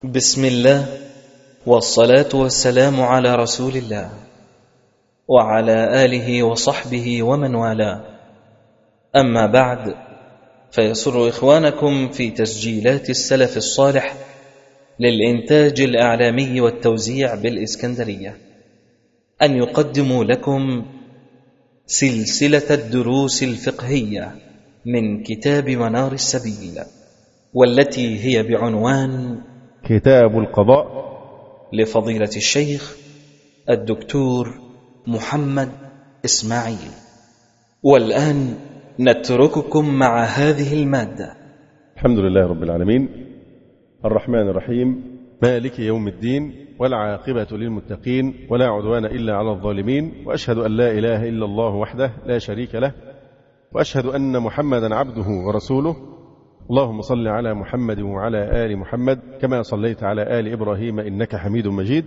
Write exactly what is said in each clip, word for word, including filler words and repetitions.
بسم الله والصلاة والسلام على رسول الله وعلى آله وصحبه ومن والاه. أما بعد، فيسر إخوانكم في تسجيلات السلف الصالح للإنتاج الإعلامي والتوزيع بالإسكندرية أن يقدموا لكم سلسلة الدروس الفقهية من كتاب منار السبيل، والتي هي بعنوان كتاب القضاء لفضيلة الشيخ الدكتور محمد إسماعيل. والآن نترككم مع هذه المادة. الحمد لله رب العالمين، الرحمن الرحيم، مالك يوم الدين، والعاقبة للمتقين، ولا عدوان إلا على الظالمين، وأشهد أن لا إله إلا الله وحده لا شريك له، وأشهد أن محمدا عبده ورسوله. اللهم صل على محمد وعلى آل محمد كما صليت على آل إبراهيم إنك حميد مجيد.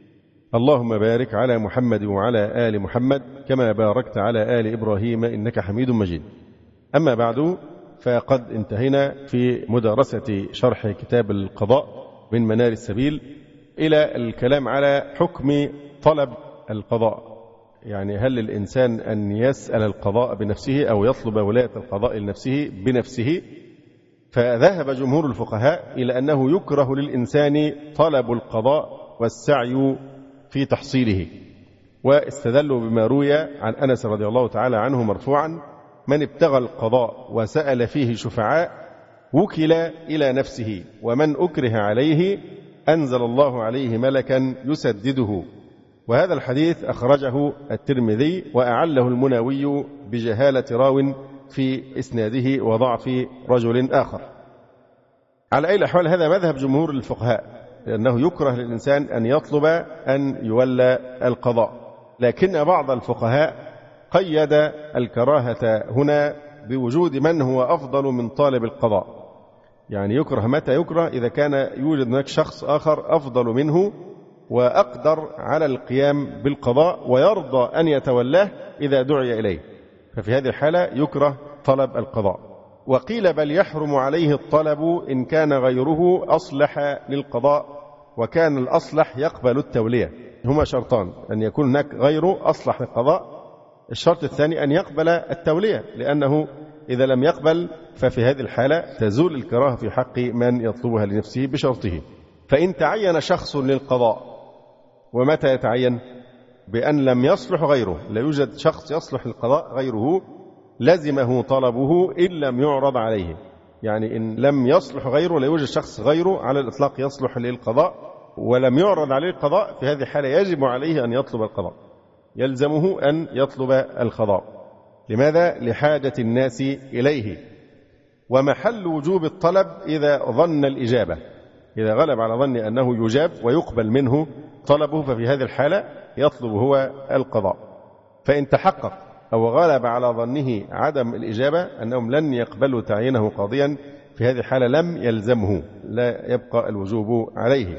اللهم بارك على محمد وعلى آل محمد كما باركت على آل إبراهيم إنك حميد مجيد. أما بعد، فقد انتهينا في مدارسة شرح كتاب القضاء من منار السبيل إلى الكلام على حكم طلب القضاء. يعني هل الإنسان أن يسأل القضاء بنفسه أو يطلب ولاية القضاء لنفسه بنفسه؟ فذهب جمهور الفقهاء إلى أنه يكره للإنسان طلب القضاء والسعي في تحصيله، واستدلوا بما روي عن أنس رضي الله تعالى عنه مرفوعا: من ابتغى القضاء وسأل فيه شفعاء وكل إلى نفسه، ومن أكره عليه أنزل الله عليه ملكا يسدده. وهذا الحديث أخرجه الترمذي وأعله المناوي بجهالة راو في إسناده وضعف رجل آخر. على أي الأحوال، هذا مذهب جمهور الفقهاء، لأنه يكره للإنسان أن يطلب أن يولى القضاء. لكن بعض الفقهاء قيد الكراهة هنا بوجود من هو أفضل من طالب القضاء. يعني يكره متى يكره؟ إذا كان يوجد هناك شخص آخر أفضل منه وأقدر على القيام بالقضاء ويرضى أن يتولاه إذا دعي إليه، ففي هذه الحالة يكره طلب القضاء. وقيل بل يحرم عليه الطلب إن كان غيره أصلح للقضاء وكان الأصلح يقبل التولية. هما شرطان: أن يكون هناك غيره أصلح للقضاء، الشرط الثاني أن يقبل التولية، لأنه إذا لم يقبل ففي هذه الحالة تزول الكراهة في حق من يطلبها لنفسه بشرطه. فإن تعين شخص للقضاء، ومتى يتعين؟ بأن لم يصلح غيره، لا يوجد شخص يصلح للقضاء غيره، لزمه طلبه إن لم يعرض عليه. يعني إن لم يصلح غيره، لا يوجد شخص غيره على الإطلاق يصلح للقضاء ولم يعرض عليه القضاء، في هذه الحالة يجب عليه أن يطلب القضاء، يلزمه أن يطلب القضاء. لماذا؟ لحاجة الناس إليه. ومحل وجوب الطلب إذا ظن الإجابة، إذا غلب على ظن أنه يجاب ويقبل منه طلبه، ففي هذه الحالة يطلب هو القضاء. فإن تحقق أو غلب على ظنه عدم الإجابة، أنهم لن يقبلوا تعيينه قاضيا، في هذه الحالة لم يلزمه، لا يبقى الوجوب عليه.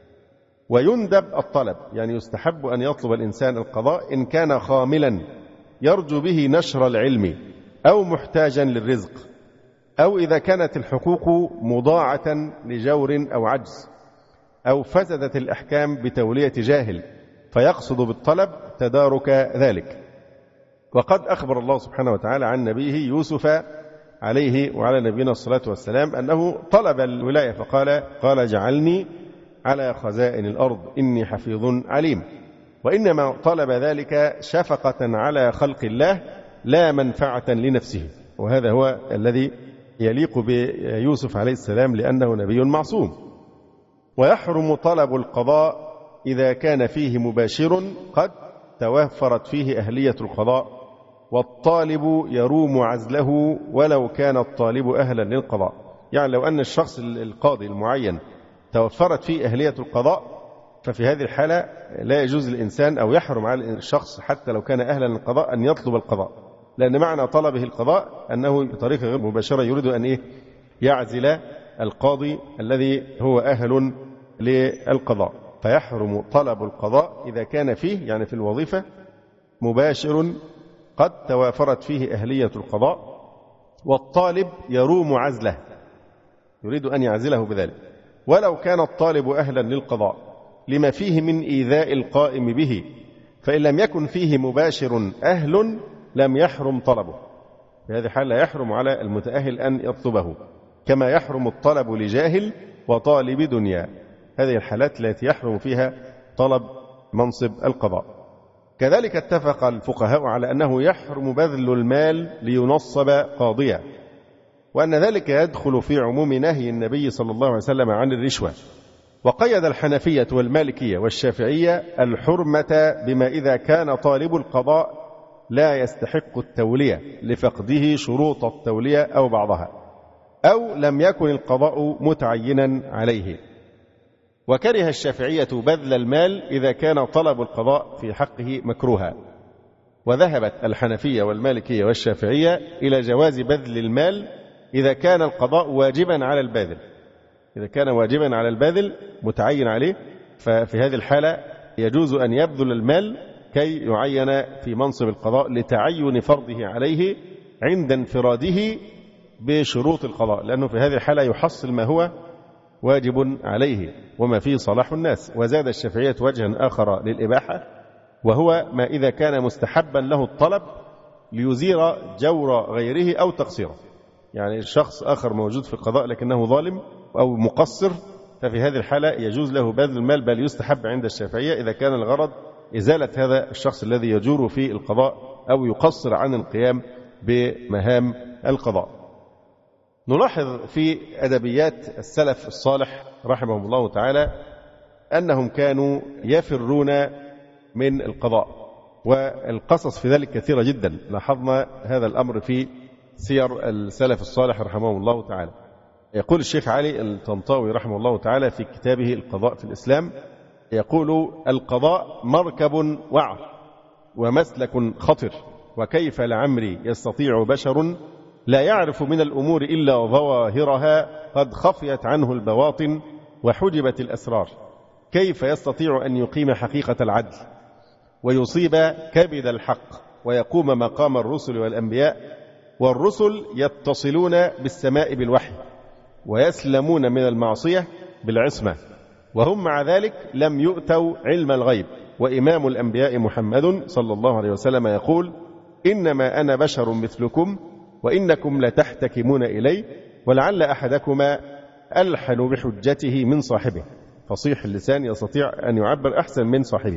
ويندب الطلب، يعني يستحب أن يطلب الإنسان القضاء إن كان خاملا يرجو به نشر العلم أو محتاجا للرزق، أو إذا كانت الحقوق مضاعة لجور أو عجز، أو فسدت الأحكام بتولية جاهل، فيقصد بالطلب تدارك ذلك. وقد أخبر الله سبحانه وتعالى عن نبيه يوسف عليه وعلى نبينا الصلاة والسلام أنه طلب الولاية، فقال قال اجعلني على خزائن الأرض إني حفيظ عليم. وإنما طلب ذلك شفقة على خلق الله لا منفعة لنفسه، وهذا هو الذي يليق بيوسف عليه السلام لأنه نبي معصوم. ويحرم طلب القضاء إذا كان فيه مباشر قد توفرت فيه أهلية القضاء، والطالب يروم عزله ولو كان الطالب أهلا للقضاء. يعني لو أن الشخص القاضي المعين توفرت فيه أهلية القضاء، ففي هذه الحالة لا يجوز للإنسان أو يحرم على الشخص حتى لو كان أهلا للقضاء أن يطلب القضاء، لأن معنى طلبه القضاء أنه بطريقة غير مباشرة يريد أن إيه؟ يعزل القاضي الذي هو أهل للقضاء. فيحرم طلب القضاء إذا كان فيه، يعني في الوظيفة، مباشر قد توافرت فيه أهلية القضاء، والطالب يروم عزله، يريد أن يعزله بذلك. ولو كان الطالب أهلا للقضاء لما فيه من إيذاء القائم به، فإن لم يكن فيه مباشر أهل لم يحرم طلبه. في هذه الحال لا يحرم على المتأهل أن يطلبه، كما يحرم الطلب لجاهل وطالب دنيا. هذه الحالات التي يحرم فيها طلب منصب القضاء. كذلك اتفق الفقهاء على أنه يحرم بذل المال لينصب قاضيا، وأن ذلك يدخل في عموم نهي النبي صلى الله عليه وسلم عن الرشوة. وقيد الحنفية والمالكية والشافعية الحرمة بما إذا كان طالب القضاء لا يستحق التولية لفقده شروط التولية أو بعضها، أو لم يكن القضاء متعينا عليه. وكره الشافعية بذل المال إذا كان طلب القضاء في حقه مكروها. وذهبت الحنفية والمالكية والشافعية إلى جواز بذل المال إذا كان القضاء واجبا على الباذل. إذا كان واجبا على الباذل متعين عليه، ففي هذه الحالة يجوز أن يبذل المال كي يعين في منصب القضاء لتعين فرضه عليه عند انفراده بشروط القضاء، لأنه في هذه الحالة يحصل ما هو واجب عليه وما فيه صلاح الناس. وزاد الشافعية وجها آخر للإباحة، وهو ما إذا كان مستحبا له الطلب ليزير جور غيره أو تقصيره. يعني الشخص آخر موجود في القضاء لكنه ظالم أو مقصر، ففي هذه الحالة يجوز له بذل المال، بل يستحب عند الشافعية إذا كان الغرض إزالة هذا الشخص الذي يجور في القضاء أو يقصر عن القيام بمهام القضاء. نلاحظ في أدبيات السلف الصالح رحمهم الله تعالى أنهم كانوا يفرون من القضاء، والقصص في ذلك كثيرة جدا. لاحظنا هذا الأمر في سير السلف الصالح رحمهم الله تعالى. يقول الشيخ علي الطنطاوي رحمه الله تعالى في كتابه القضاء في الإسلام، يقول: القضاء مركب وعر ومسلك خطر، وكيف لعمري يستطيع بشر لا يعرف من الأمور إلا ظواهرها قد خفيت عنه البواطن وحجبت الأسرار، كيف يستطيع أن يقيم حقيقة العدل ويصيب كبد الحق ويقوم مقام الرسل والأنبياء، والرسل يتصلون بالسماء بالوحي ويسلمون من المعصية بالعصمة، وهم مع ذلك لم يؤتوا علم الغيب. وإمام الأنبياء محمد صلى الله عليه وسلم يقول: إنما أنا بشر مثلكم وإنكم لتحتكمون إلي، ولعل أحدكما ألحن بحجته من صاحبه. فصيح اللسان يستطيع أن يعبر أحسن من صاحبه.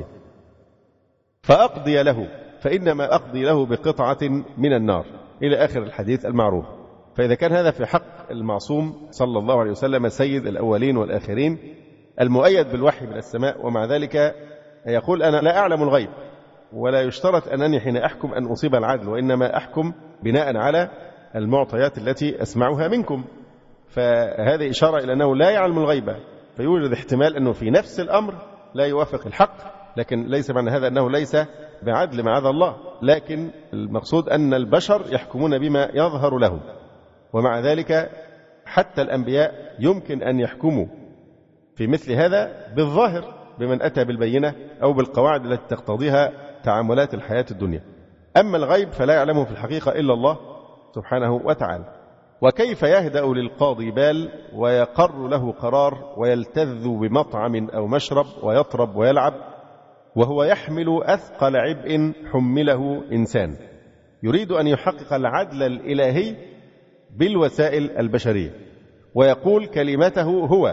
فأقضي له، فإنما أقضي له بقطعة من النار، إلى آخر الحديث المعروف. فإذا كان هذا في حق المعصوم صلى الله عليه وسلم سيد الأولين والآخرين المؤيد بالوحي من السماء، ومع ذلك يقول: أنا لا أعلم الغيب، ولا يشترط أنني حين أحكم أن أصيب العدل، وإنما أحكم بناء على المعطيات التي أسمعها منكم. فهذه إشارة إلى أنه لا يعلم الغيب، فيوجد احتمال أنه في نفس الأمر لا يوافق الحق، لكن ليس معنى هذا أنه ليس بعدل معاذ الله، لكن المقصود أن البشر يحكمون بما يظهر لهم. ومع ذلك حتى الأنبياء يمكن أن يحكموا في مثل هذا بالظاهر بمن أتى بالبينة أو بالقواعد التي تقتضيها تعاملات الحياة الدنيا. أما الغيب فلا يعلمه في الحقيقة إلا الله سبحانه وتعالى. وكيف يهدأ للقاضي بال ويقر له قرار ويلتذ بمطعم أو مشرب ويطرب ويلعب وهو يحمل أثقل عبء حمله إنسان يريد أن يحقق العدل الإلهي بالوسائل البشرية، ويقول كلمته هو،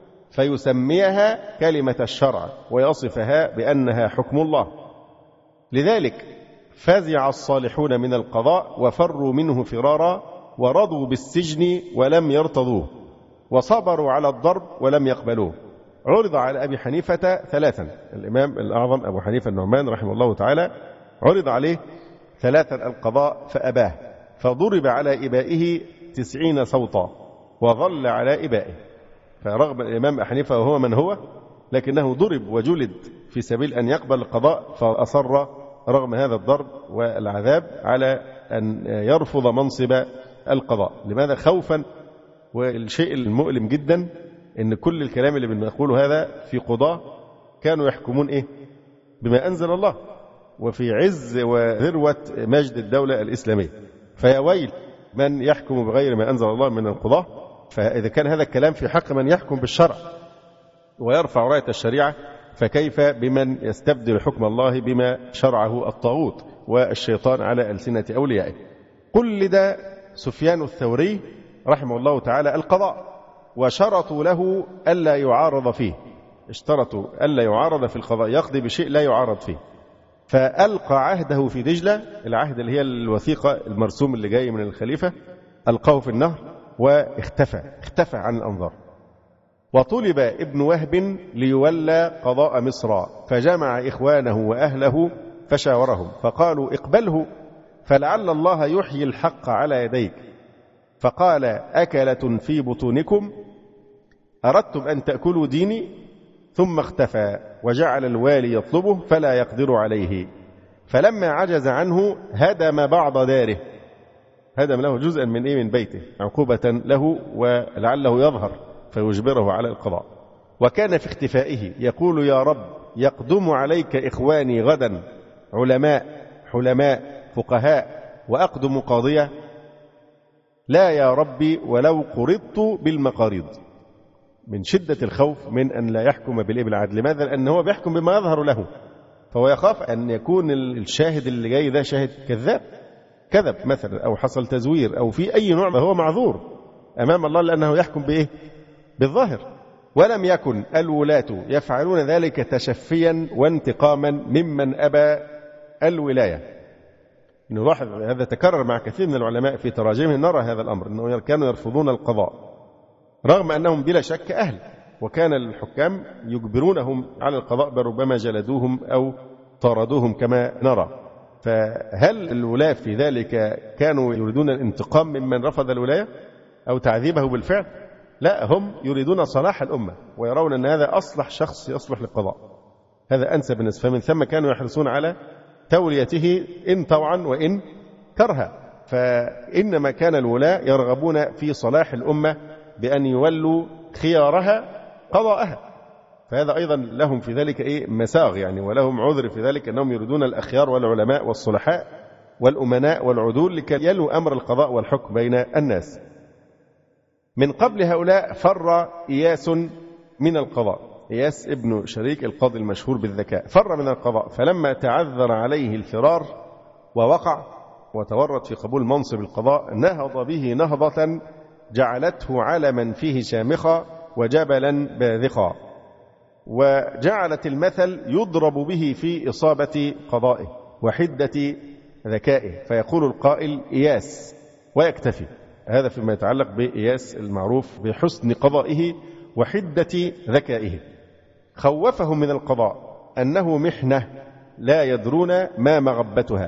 فيسميها كلمة الشرع ويصفها بأنها حكم الله. لذلك فزع الصالحون من القضاء وفروا منه فرارا، ورضوا بالسجن ولم يرتضوه، وصبروا على الضرب ولم يقبلوه. عرض على أبي حنيفة ثلاثا، الإمام الأعظم أبو حنيفة النعمان رحمه الله تعالى عرض عليه ثلاثا القضاء فأباه، فضرب على إبائه تسعين صوتا وظل على إبائه. فرغم الإمام أبي حنيفة وهو من هو، لكنه ضرب وجلد في سبيل أن يقبل القضاء، فأصر رغم هذا الضرب والعذاب على أن يرفض منصب القضاء. لماذا؟ خوفا. والشيء المؤلم جدا إن كل الكلام اللي بنقوله هذا في قضاة كانوا يحكمون إيه؟ بما أنزل الله، وفي عز وذروة مجد الدولة الإسلامية. فيا ويل من يحكم بغير ما أنزل الله من القضاة، فإذا كان هذا الكلام في حق من يحكم بالشرع ويرفع راية الشريعة، فكيف بمن يستبدل حكم الله بما شرعه الطاغوت والشيطان على ألسنة أوليائه؟ قلد سفيان الثوري رحمه الله تعالى القضاء، وشرطوا له ألا يعارض فيه، اشترطوا ألا يعارض في القضاء، يقضي بشيء لا يعارض فيه. فألقى عهده في دجلة، العهد اللي هي الوثيقة المرسوم اللي جاي من الخليفة، ألقاه في النهر واختفى اختفى عن الأنظار. وطلب ابن وهب ليولى قضاء مصر، فجمع إخوانه وأهله فشاورهم فقالوا اقبله فلعل الله يحيي الحق على يديك. فقال أكلة في بطونكم أردتم أن تأكلوا ديني؟ ثم اختفى وجعل الوالي يطلبه فلا يقدر عليه، فلما عجز عنه هدم بعض داره، هدم له جزءا من إيه من بيته عقوبة له ولعله يظهر فيجبره على القضاء. وكان في اختفائه يقول يا رب يقدم عليك إخواني غدا علماء حلماء فقهاء وأقدم قاضية، لا يا ربي ولو قرضت بالمقاريض، من شدة الخوف من أن لا يحكم بالعدل. لماذا؟ لأنه هو بيحكم بما يظهر له، فهو يخاف أن يكون الشاهد اللي جاي ده شاهد كذاب، كذب مثلا أو حصل تزوير أو في أي نوع، فهو معذور أمام الله لأنه يحكم بإيه؟ بالظاهر. ولم يكن الولاة يفعلون ذلك تشفيا وانتقاما ممن أبى الولاية. نلاحظ هذا تكرر مع كثير من العلماء في تراجمهم، نرى هذا الأمر أنه كانوا يرفضون القضاء رغم أنهم بلا شك أهل، وكان الحكام يجبرونهم على القضاء بل ربما جلدوهم أو طردوهم كما نرى. فهل الولاة في ذلك كانوا يريدون الانتقام ممن رفض الولاية أو تعذيبه بالفعل؟ لا، هم يريدون صلاح الأمة ويرون أن هذا أصلح شخص يصلح للقضاء، هذا أنسب الناس، فمن ثم كانوا يحرصون على توليته إن طوعا وإن كرها. فإنما كان الولاة يرغبون في صلاح الأمة بأن يولوا خيارها قضاءها، فهذا أيضا لهم في ذلك إيه مساغ يعني، ولهم عذر في ذلك أنهم يريدون الأخيار والعلماء والصلحاء والأمناء والعدول لكي يلوا أمر القضاء والحكم بين الناس. من قبل هؤلاء فر إياس من القضاء، إياس ابن شريك القاضي المشهور بالذكاء، فر من القضاء، فلما تعذر عليه الفرار ووقع وتورط في قبول منصب القضاء نهض به نهضة جعلته علما فيه شامخا وجبلا باذخا، وجعلت المثل يضرب به في إصابة قضائه وحدة ذكائه، فيقول القائل إياس ويكتفي. هذا فيما يتعلق بإياس المعروف بحسن قضائه وحدة ذكائه. خوفهم من القضاء أنه محنة لا يدرون ما مغبتها،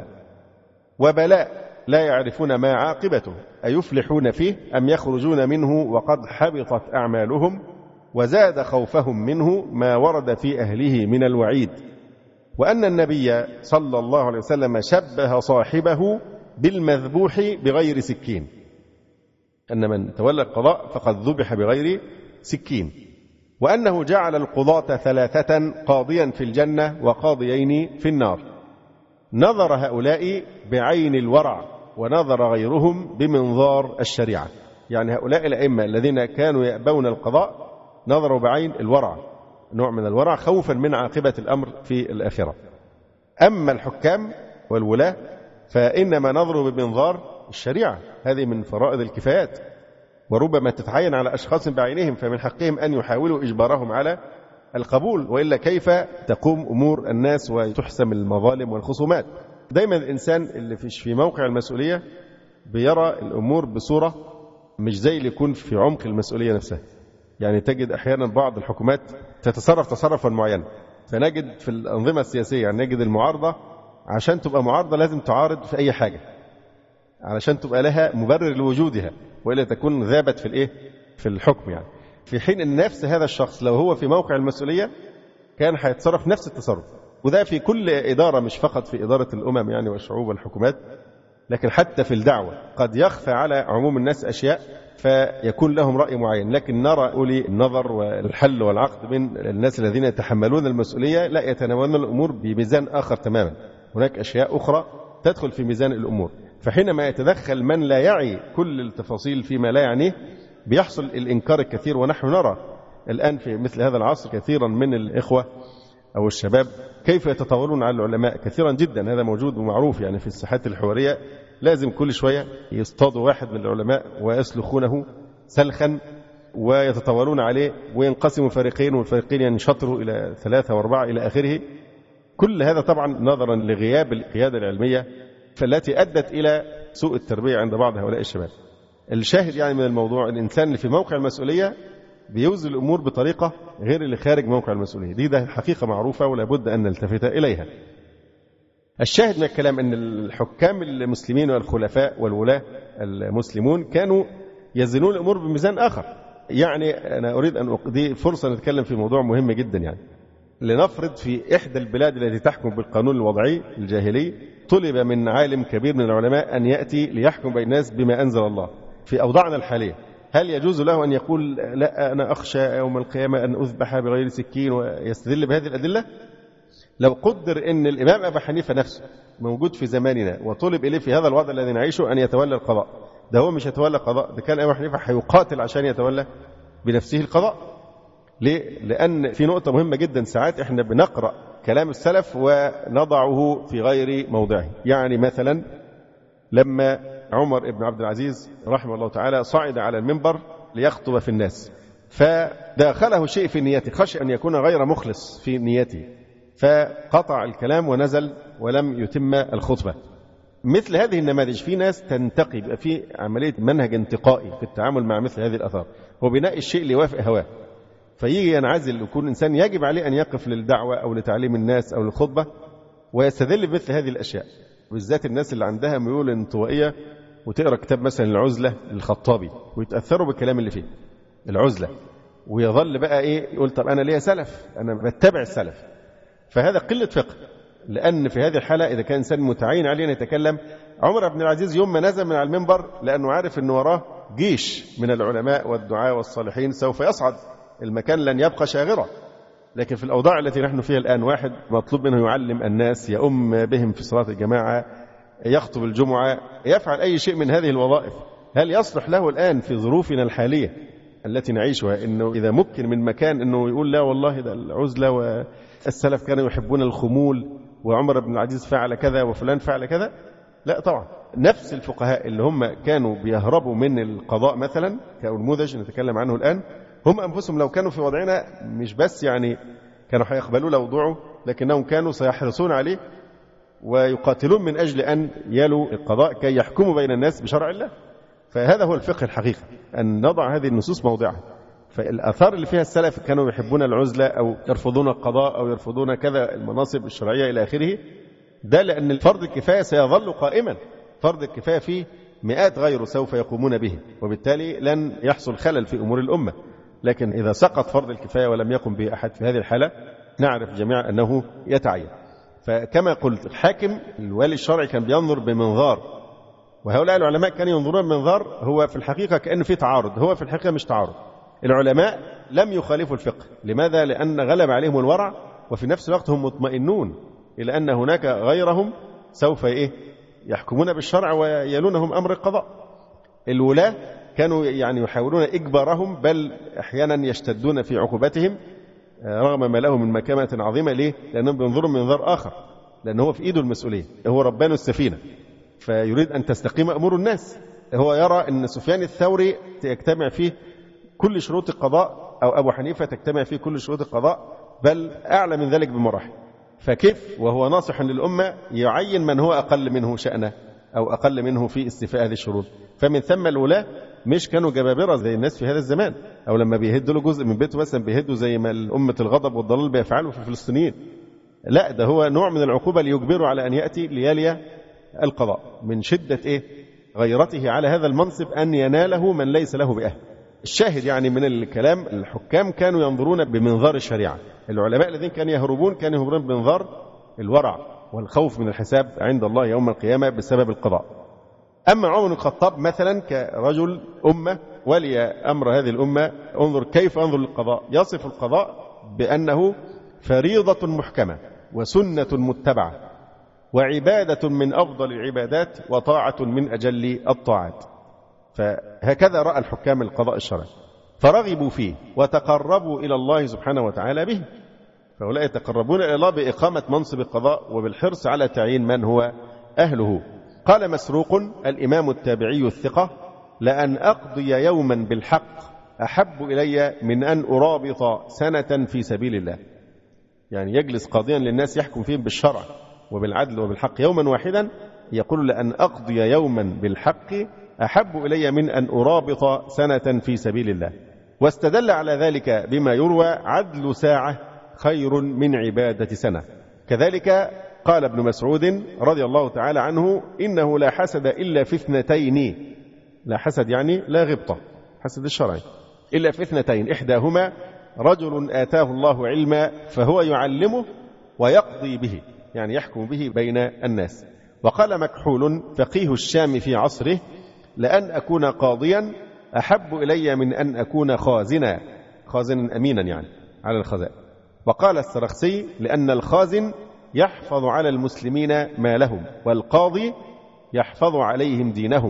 وبلاء لا يعرفون ما عاقبته، أيفلحون فيه أم يخرجون منه وقد حبطت أعمالهم. وزاد خوفهم منه ما ورد في أهله من الوعيد، وأن النبي صلى الله عليه وسلم شبه صاحبه بالمذبوح بغير سكين، أن من تولى القضاء فقد ذبح بغير سكين، وأنه جعل القضاة ثلاثة قاضيا في الجنة وقاضيين في النار. نظر هؤلاء بعين الورع ونظر غيرهم بمنظار الشريعة، يعني هؤلاء الأئمة الذين كانوا يأبون القضاء نظروا بعين الورع، نوع من الورع خوفا من عاقبة الأمر في الآخرة. أما الحكام والولاة فإنما نظروا بمنظار الشريعة، هذه من فرائض الكفايات، وربما تتعين على أشخاص بعينهم، فمن حقهم أن يحاولوا إجبارهم على القبول، وإلا كيف تقوم أمور الناس وتحسم المظالم والخصومات. دايما الإنسان اللي في موقع المسؤولية بيرى الأمور بصورة مش زي اللي يكون في عمق المسؤولية نفسها. يعني تجد أحيانا بعض الحكومات تتصرف تصرفا معينا، فنجد في الأنظمة السياسية يعني نجد المعارضة عشان تبقى معارضة لازم تعارض في أي حاجة علشان تبقى لها مبرر لوجودها، وإلا تكون ذابت في الإيه في الحكم يعني. في حين أن نفس هذا الشخص لو هو في موقع المسؤولية كان هيتصرف نفس التصرف، وده في كل إدارة مش فقط في إدارة الأمم يعني والشعوب والحكومات، لكن حتى في الدعوة قد يخفى على عموم الناس أشياء فيكون لهم رأي معين، لكن نرى أولي النظر والحل والعقد من الناس الذين يتحملون المسؤولية لا يتناولون الأمور بميزان آخر تماما. هناك أشياء أخرى تدخل في ميزان الأمور، فحينما يتدخل من لا يعي كل التفاصيل فيما لا يعنيه بيحصل الإنكار الكثير. ونحن نرى الآن في مثل هذا العصر كثيرا من الإخوة أو الشباب كيف يتطاولون على العلماء كثيرا جدا. هذا موجود ومعروف يعني في الساحات الحوارية، لازم كل شوية يصطادوا واحد من العلماء ويسلخونه سلخا ويتطاولون عليه، وينقسموا فريقين، والفريقين ينشطروا إلى ثلاثة وأربعة إلى آخره. كل هذا طبعا نظرا لغياب القيادة العلمية فالتي أدت إلى سوء التربية عند بعض هؤلاء الشباب. الشاهد يعني من الموضوع، الإنسان اللي في موقع المسؤولية بيوزن الأمور بطريقة غير اللي خارج موقع المسؤولية. دي ده حقيقة معروفة ولا بد أن نلتفت إليها. الشاهد من الكلام أن الحكام المسلمين والخلفاء والولاة المسلمون كانوا يزنون الأمور بميزان آخر. يعني أنا أريد أن أقضي فرصة نتكلم في موضوع مهم جدا. يعني لنفرض في إحدى البلاد التي تحكم بالقانون الوضعي الجاهلي طلب من عالم كبير من العلماء أن يأتي ليحكم بين الناس بما أنزل الله في أوضاعنا الحالية. هل يجوز له أن يقول لا أنا أخشى يوم القيامة أن أذبح بغير سكين ويستدل بهذه الأدلة؟ لو قدر أن الإمام أبا حنيفة نفسه موجود في زماننا وطلب إليه في هذا الوضع الذي نعيشه أن يتولى القضاء، ده هو مش يتولى القضاء، ده كان أبا حنيفة هيقاتل عشان يتولى بنفسه القضاء. ليه؟ لأن في نقطة مهمة جدا، ساعات إحنا بنقرأ كلام السلف ونضعه في غير موضعه. يعني مثلا لما عمر بن عبد العزيز رحمه الله تعالى صعد على المنبر ليخطب في الناس، فداخله شيء في نيته، خشى أن يكون غير مخلص في نيته، فقطع الكلام ونزل ولم يتم الخطبة. مثل هذه النماذج في ناس تنتقي، بقى في عملية منهج انتقائي في التعامل مع مثل هذه الآثار، هو بناء الشيء اللي يوافق هواه، فيجي ينعزل. يكون إنسان يجب عليه أن يقف للدعوة أو لتعليم الناس أو للخطبة ويستدل بمثل هذه الأشياء، بالذات الناس اللي عندها ميول انطوائية وتقرأ كتاب مثلا العزلة للخطابي ويتأثروا بالكلام اللي فيه العزلة، ويظل بقى إيه يقول طب أنا ليه سلف، أنا بتبع السلف. فهذا قلة فقه، لأن في هذه الحالة إذا كان إنسان متعين عليه أن يتكلم، عمر بن العزيز يوم ما نزل من على المنبر لأنه عارف أنه وراه جيش من العلماء والدعاء والصالحين سوف يصعد، المكان لن يبقى شاغرا. لكن في الأوضاع التي نحن فيها الآن واحد مطلوب منه يعلم الناس، يؤم بهم في صلاة الجماعة، يخطب الجمعة، يفعل أي شيء من هذه الوظائف. هل يصلح له الآن في ظروفنا الحالية التي نعيشها أنه إذا ممكن من مكان أنه يقول لا والله ده العزلة والسلف كانوا يحبون الخمول وعمر بن العزيز فعل كذا وفلان فعل كذا؟ لا طبعا. نفس الفقهاء اللي هم كانوا بيهربوا من القضاء مثلا كنموذج نتكلم عنه الآن، هم أنفسهم لو كانوا في وضعنا مش بس يعني كانوا هيقبلوا له وضوعه، لكنهم كانوا سيحرصون عليه ويقاتلون من أجل أن يلوا القضاء كي يحكموا بين الناس بشرع الله. فهذا هو الفقه الحقيقي، أن نضع هذه النصوص موضعها. فالآثار اللي فيها السلف كانوا يحبون العزلة أو يرفضون القضاء أو يرفضون كذا المناصب الشرعية إلى آخره، ده لأن الفرض الكفاية سيظل قائما. فرض الكفاية فيه مئات غيره سوف يقومون به، وبالتالي لن يحصل خلل في أمور الأمة. لكن إذا سقط فرض الكفاية ولم يقم به أحد في هذه الحالة نعرف جميعا أنه يتعين. فكما قلت الحاكم الوالي الشرعي كان بينظر بمنظار، وهؤلاء العلماء كانوا ينظرون بمنظار هو في الحقيقة كأنه في تعارض، هو في الحقيقة مش تعارض. العلماء لم يخالفوا الفقه، لماذا؟ لأن غلب عليهم الورع، وفي نفس الوقت هم مطمئنون إلى أن هناك غيرهم سوف إيه يحكمون بالشرع ويلونهم أمر القضاء. الولاة كانوا يعني يحاولون إجبارهم، بل أحيانا يشتدون في عقوبتهم رغم ما له من مكانة عظيمة. ليه؟ لأنهم بينظروا من منظار آخر، لأنه هو في إيده المسؤولية، هو ربان السفينة، فيريد أن تستقيم أمور الناس. هو يرى أن سفيان الثوري يجتمع فيه كل شروط القضاء، أو أبو حنيفة تجتمع فيه كل شروط القضاء، بل أعلى من ذلك بمراحل. فكيف وهو ناصح للأمة يعين من هو أقل منه شأنه أو أقل منه في استيفاء هذه الشروط؟ فمن ثم الولاة مش كانوا جبابرة زي الناس في هذا الزمان، أو لما بيهدوا له جزء من بيته مثلا بيهدوا زي ما الأمة الغضب والضلال بيفعلوا في الفلسطينيين. لا، ده هو نوع من العقوبة ليجبره على أن يأتي ليلي القضاء من شدة إيه؟ غيرته على هذا المنصب، أن يناله من ليس له بأهل. الشاهد يعني من الكلام، الحكام كانوا ينظرون بمنظار الشريعة، العلماء الذين كانوا يهربون كانوا يهربون بمنظار الورع والخوف من الحساب عند الله يوم القيامة بسبب القضاء. أما عمر بن الخطاب مثلا كرجل أمة ولي أمر هذه الأمة، انظر كيف أنظر للقضاء، يصف القضاء بأنه فريضة محكمة وسنة متبعة وعبادة من أفضل العبادات وطاعة من أجل الطاعات. فهكذا رأى الحكام القضاء الشرعي فرغبوا فيه وتقربوا إلى الله سبحانه وتعالى به. فهؤلاء يتقربون إلى الله بإقامة منصب القضاء وبالحرص على تعيين من هو أهله. قال مسروق الإمام التابعي الثقة: لأن أقضي يوما بالحق أحب إلي من أن أرابط سنة في سبيل الله. يعني يجلس قاضيا للناس يحكم فيهم بالشرع وبالعدل وبالحق يوما واحدا، يقول: لأن أقضي يوما بالحق أحب إلي من أن أرابط سنة في سبيل الله. واستدل على ذلك بما يروى: عدل ساعة خير من عبادة سنة. كذلك قال ابن مسعود رضي الله تعالى عنه: إنه لا حسد إلا في اثنتين. لا حسد يعني لا غبطة، حسد الشرعي، إلا في اثنتين: إحداهما رجل آتاه الله علما فهو يعلمه ويقضي به، يعني يحكم به بين الناس. وقال مكحول فقيه الشام في عصره: لأن أكون قاضيا أحب إلي من أن أكون خازنا، خازنا أمينا يعني على الخزائن. وقال السرخسي: لأن الخازن يحفظ على المسلمين مالهم والقاضي يحفظ عليهم دينهم.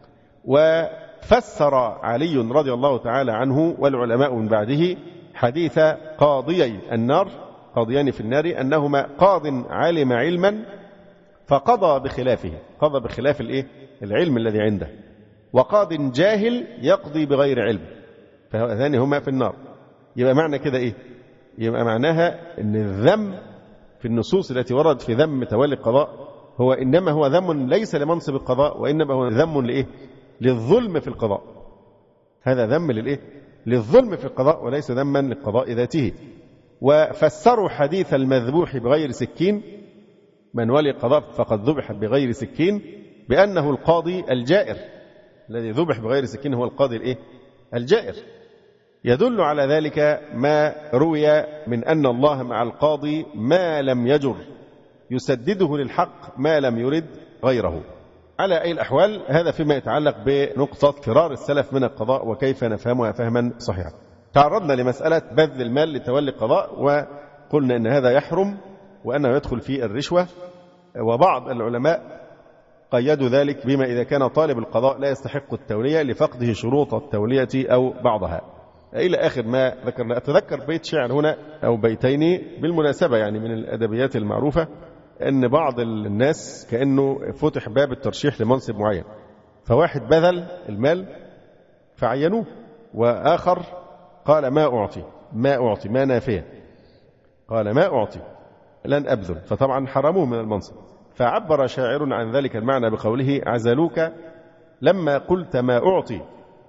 وفسر علي رضي الله تعالى عنه والعلماء من بعده حديث قاضيي النار، قاضيان في النار، أنهما قاض علم علما فقضى بخلافه، قضى بخلاف الإيه؟ العلم الذي عنده، وقاض جاهل يقضي بغير علم، فهذان هما في النار. يبقى معنى كده إيه؟ يبقى معناها أن الذم في النصوص التي وردت في ذم تولي القضاء هو إنما هو ذم ليس لمنصب القضاء، وإنما هو ذم لإيه؟ للظلم في القضاء. هذا ذم للإيه؟ للظلم في القضاء وليس ذما للقضاء ذاته. وفسروا حديث المذبوح بغير سكين، من ولي القضاء فقد ذبح بغير سكين، بأنه القاضي الجائر. الذي ذبح بغير سكين هو القاضي الإيه؟ الجائر. يدل على ذلك ما روي من أن الله مع القاضي ما لم يجر، يسدده للحق ما لم يرد غيره. على أي الأحوال هذا فيما يتعلق بنقطة فرار السلف من القضاء وكيف نفهمها فهما صحيحا. تعرضنا لمسألة بذل المال لتولي القضاء وقلنا أن هذا يحرم وأنه يدخل في الرشوة، وبعض العلماء قيدوا ذلك بما إذا كان طالب القضاء لا يستحق التولية لفقده شروط التولية أو بعضها إلى آخر ما ذكرنا. أتذكر بيت شعر هنا أو بيتين بالمناسبة يعني من الأدبيات المعروفة، أن بعض الناس كأنه فتح باب الترشيح لمنصب معين، فواحد بذل المال فعينوه، وآخر قال ما أعطي ما أعطي ما نافية، قال ما أعطي لن أبذل، فطبعا حرموه من المنصب. فعبر شاعر عن ذلك المعنى بقوله: عزلوك لما قلت ما أعطي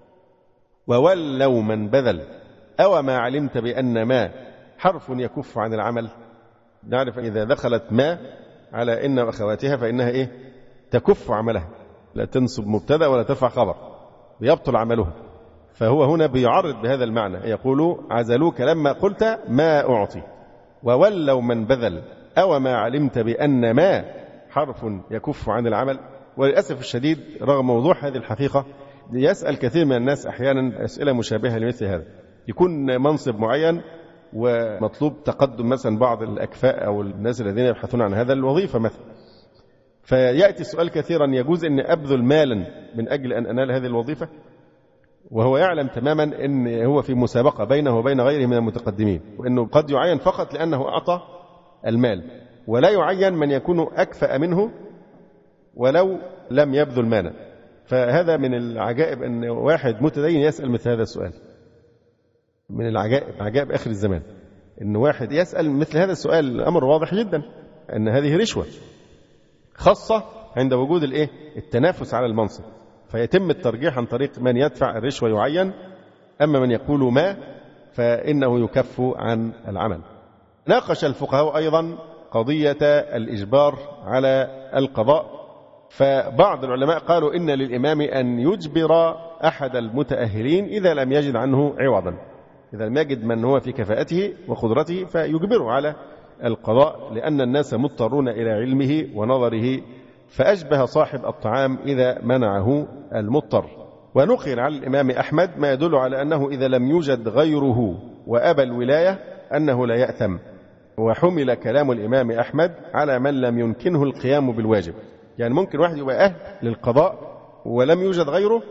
وولوا من بذل، أو ما علمت بأن ما حرف يكف عن العمل. نعرف إذا دخلت ما على إن وأخواتها فإنها إيه؟ تكف عملها، لا تنصب مبتدأ ولا ترفع خبر، يبطل عملها. فهو هنا بيعرض بهذا المعنى، يقول: عزلوك لما قلت ما أعطي وولوا من بذل، أو ما علمت بأن ما حرف يكف عن العمل. وللأسف الشديد رغم وضوح هذه الحقيقة يسأل كثير من الناس أحيانا أسئلة مشابهة لمثل هذا. يكون منصب معين ومطلوب تقدم مثلا بعض الأكفاء أو الناس الذين يبحثون عن هذا الوظيفة مثلا، فيأتي السؤال كثيرا: يجوز أن أبذل مالا من أجل أن أنال هذه الوظيفة؟ وهو يعلم تماما أن هو في مسابقة بينه وبين غيره من المتقدمين، وأنه قد يعين فقط لأنه أعطى المال، ولا يعين من يكون أكفأ منه ولو لم يبذل مالا. فهذا من العجائب أن واحد متدين يسأل مثل هذا السؤال. من العجائب عجائب آخر الزمان أن واحد يسأل مثل هذا السؤال. الأمر واضح جدا أن هذه رشوة خاصة عند وجود الإيه؟ التنافس على المنصب، فيتم الترجيح عن طريق من يدفع الرشوة يعين، أما من يقول ما فإنه يكف عن العمل. ناقش الفقهاء أيضا قضية الإجبار على القضاء، فبعض العلماء قالوا إن للإمام أن يجبر أحد المتأهلين إذا لم يجد عنه عوضا، إذا لم يجد من هو في كفاءته وقدرته فيجبره على القضاء، لأن الناس مضطرون إلى علمه ونظره، فأشبه صاحب الطعام إذا منعه المضطر. ونقل على الإمام أحمد ما يدل على أنه إذا لم يوجد غيره وأبى الولاية أنه لا يأثم. وحمل كلام الإمام أحمد على من لم يمكنه القيام بالواجب، يعني ممكن واحد يبقى أهل للقضاء ولم يوجد غيره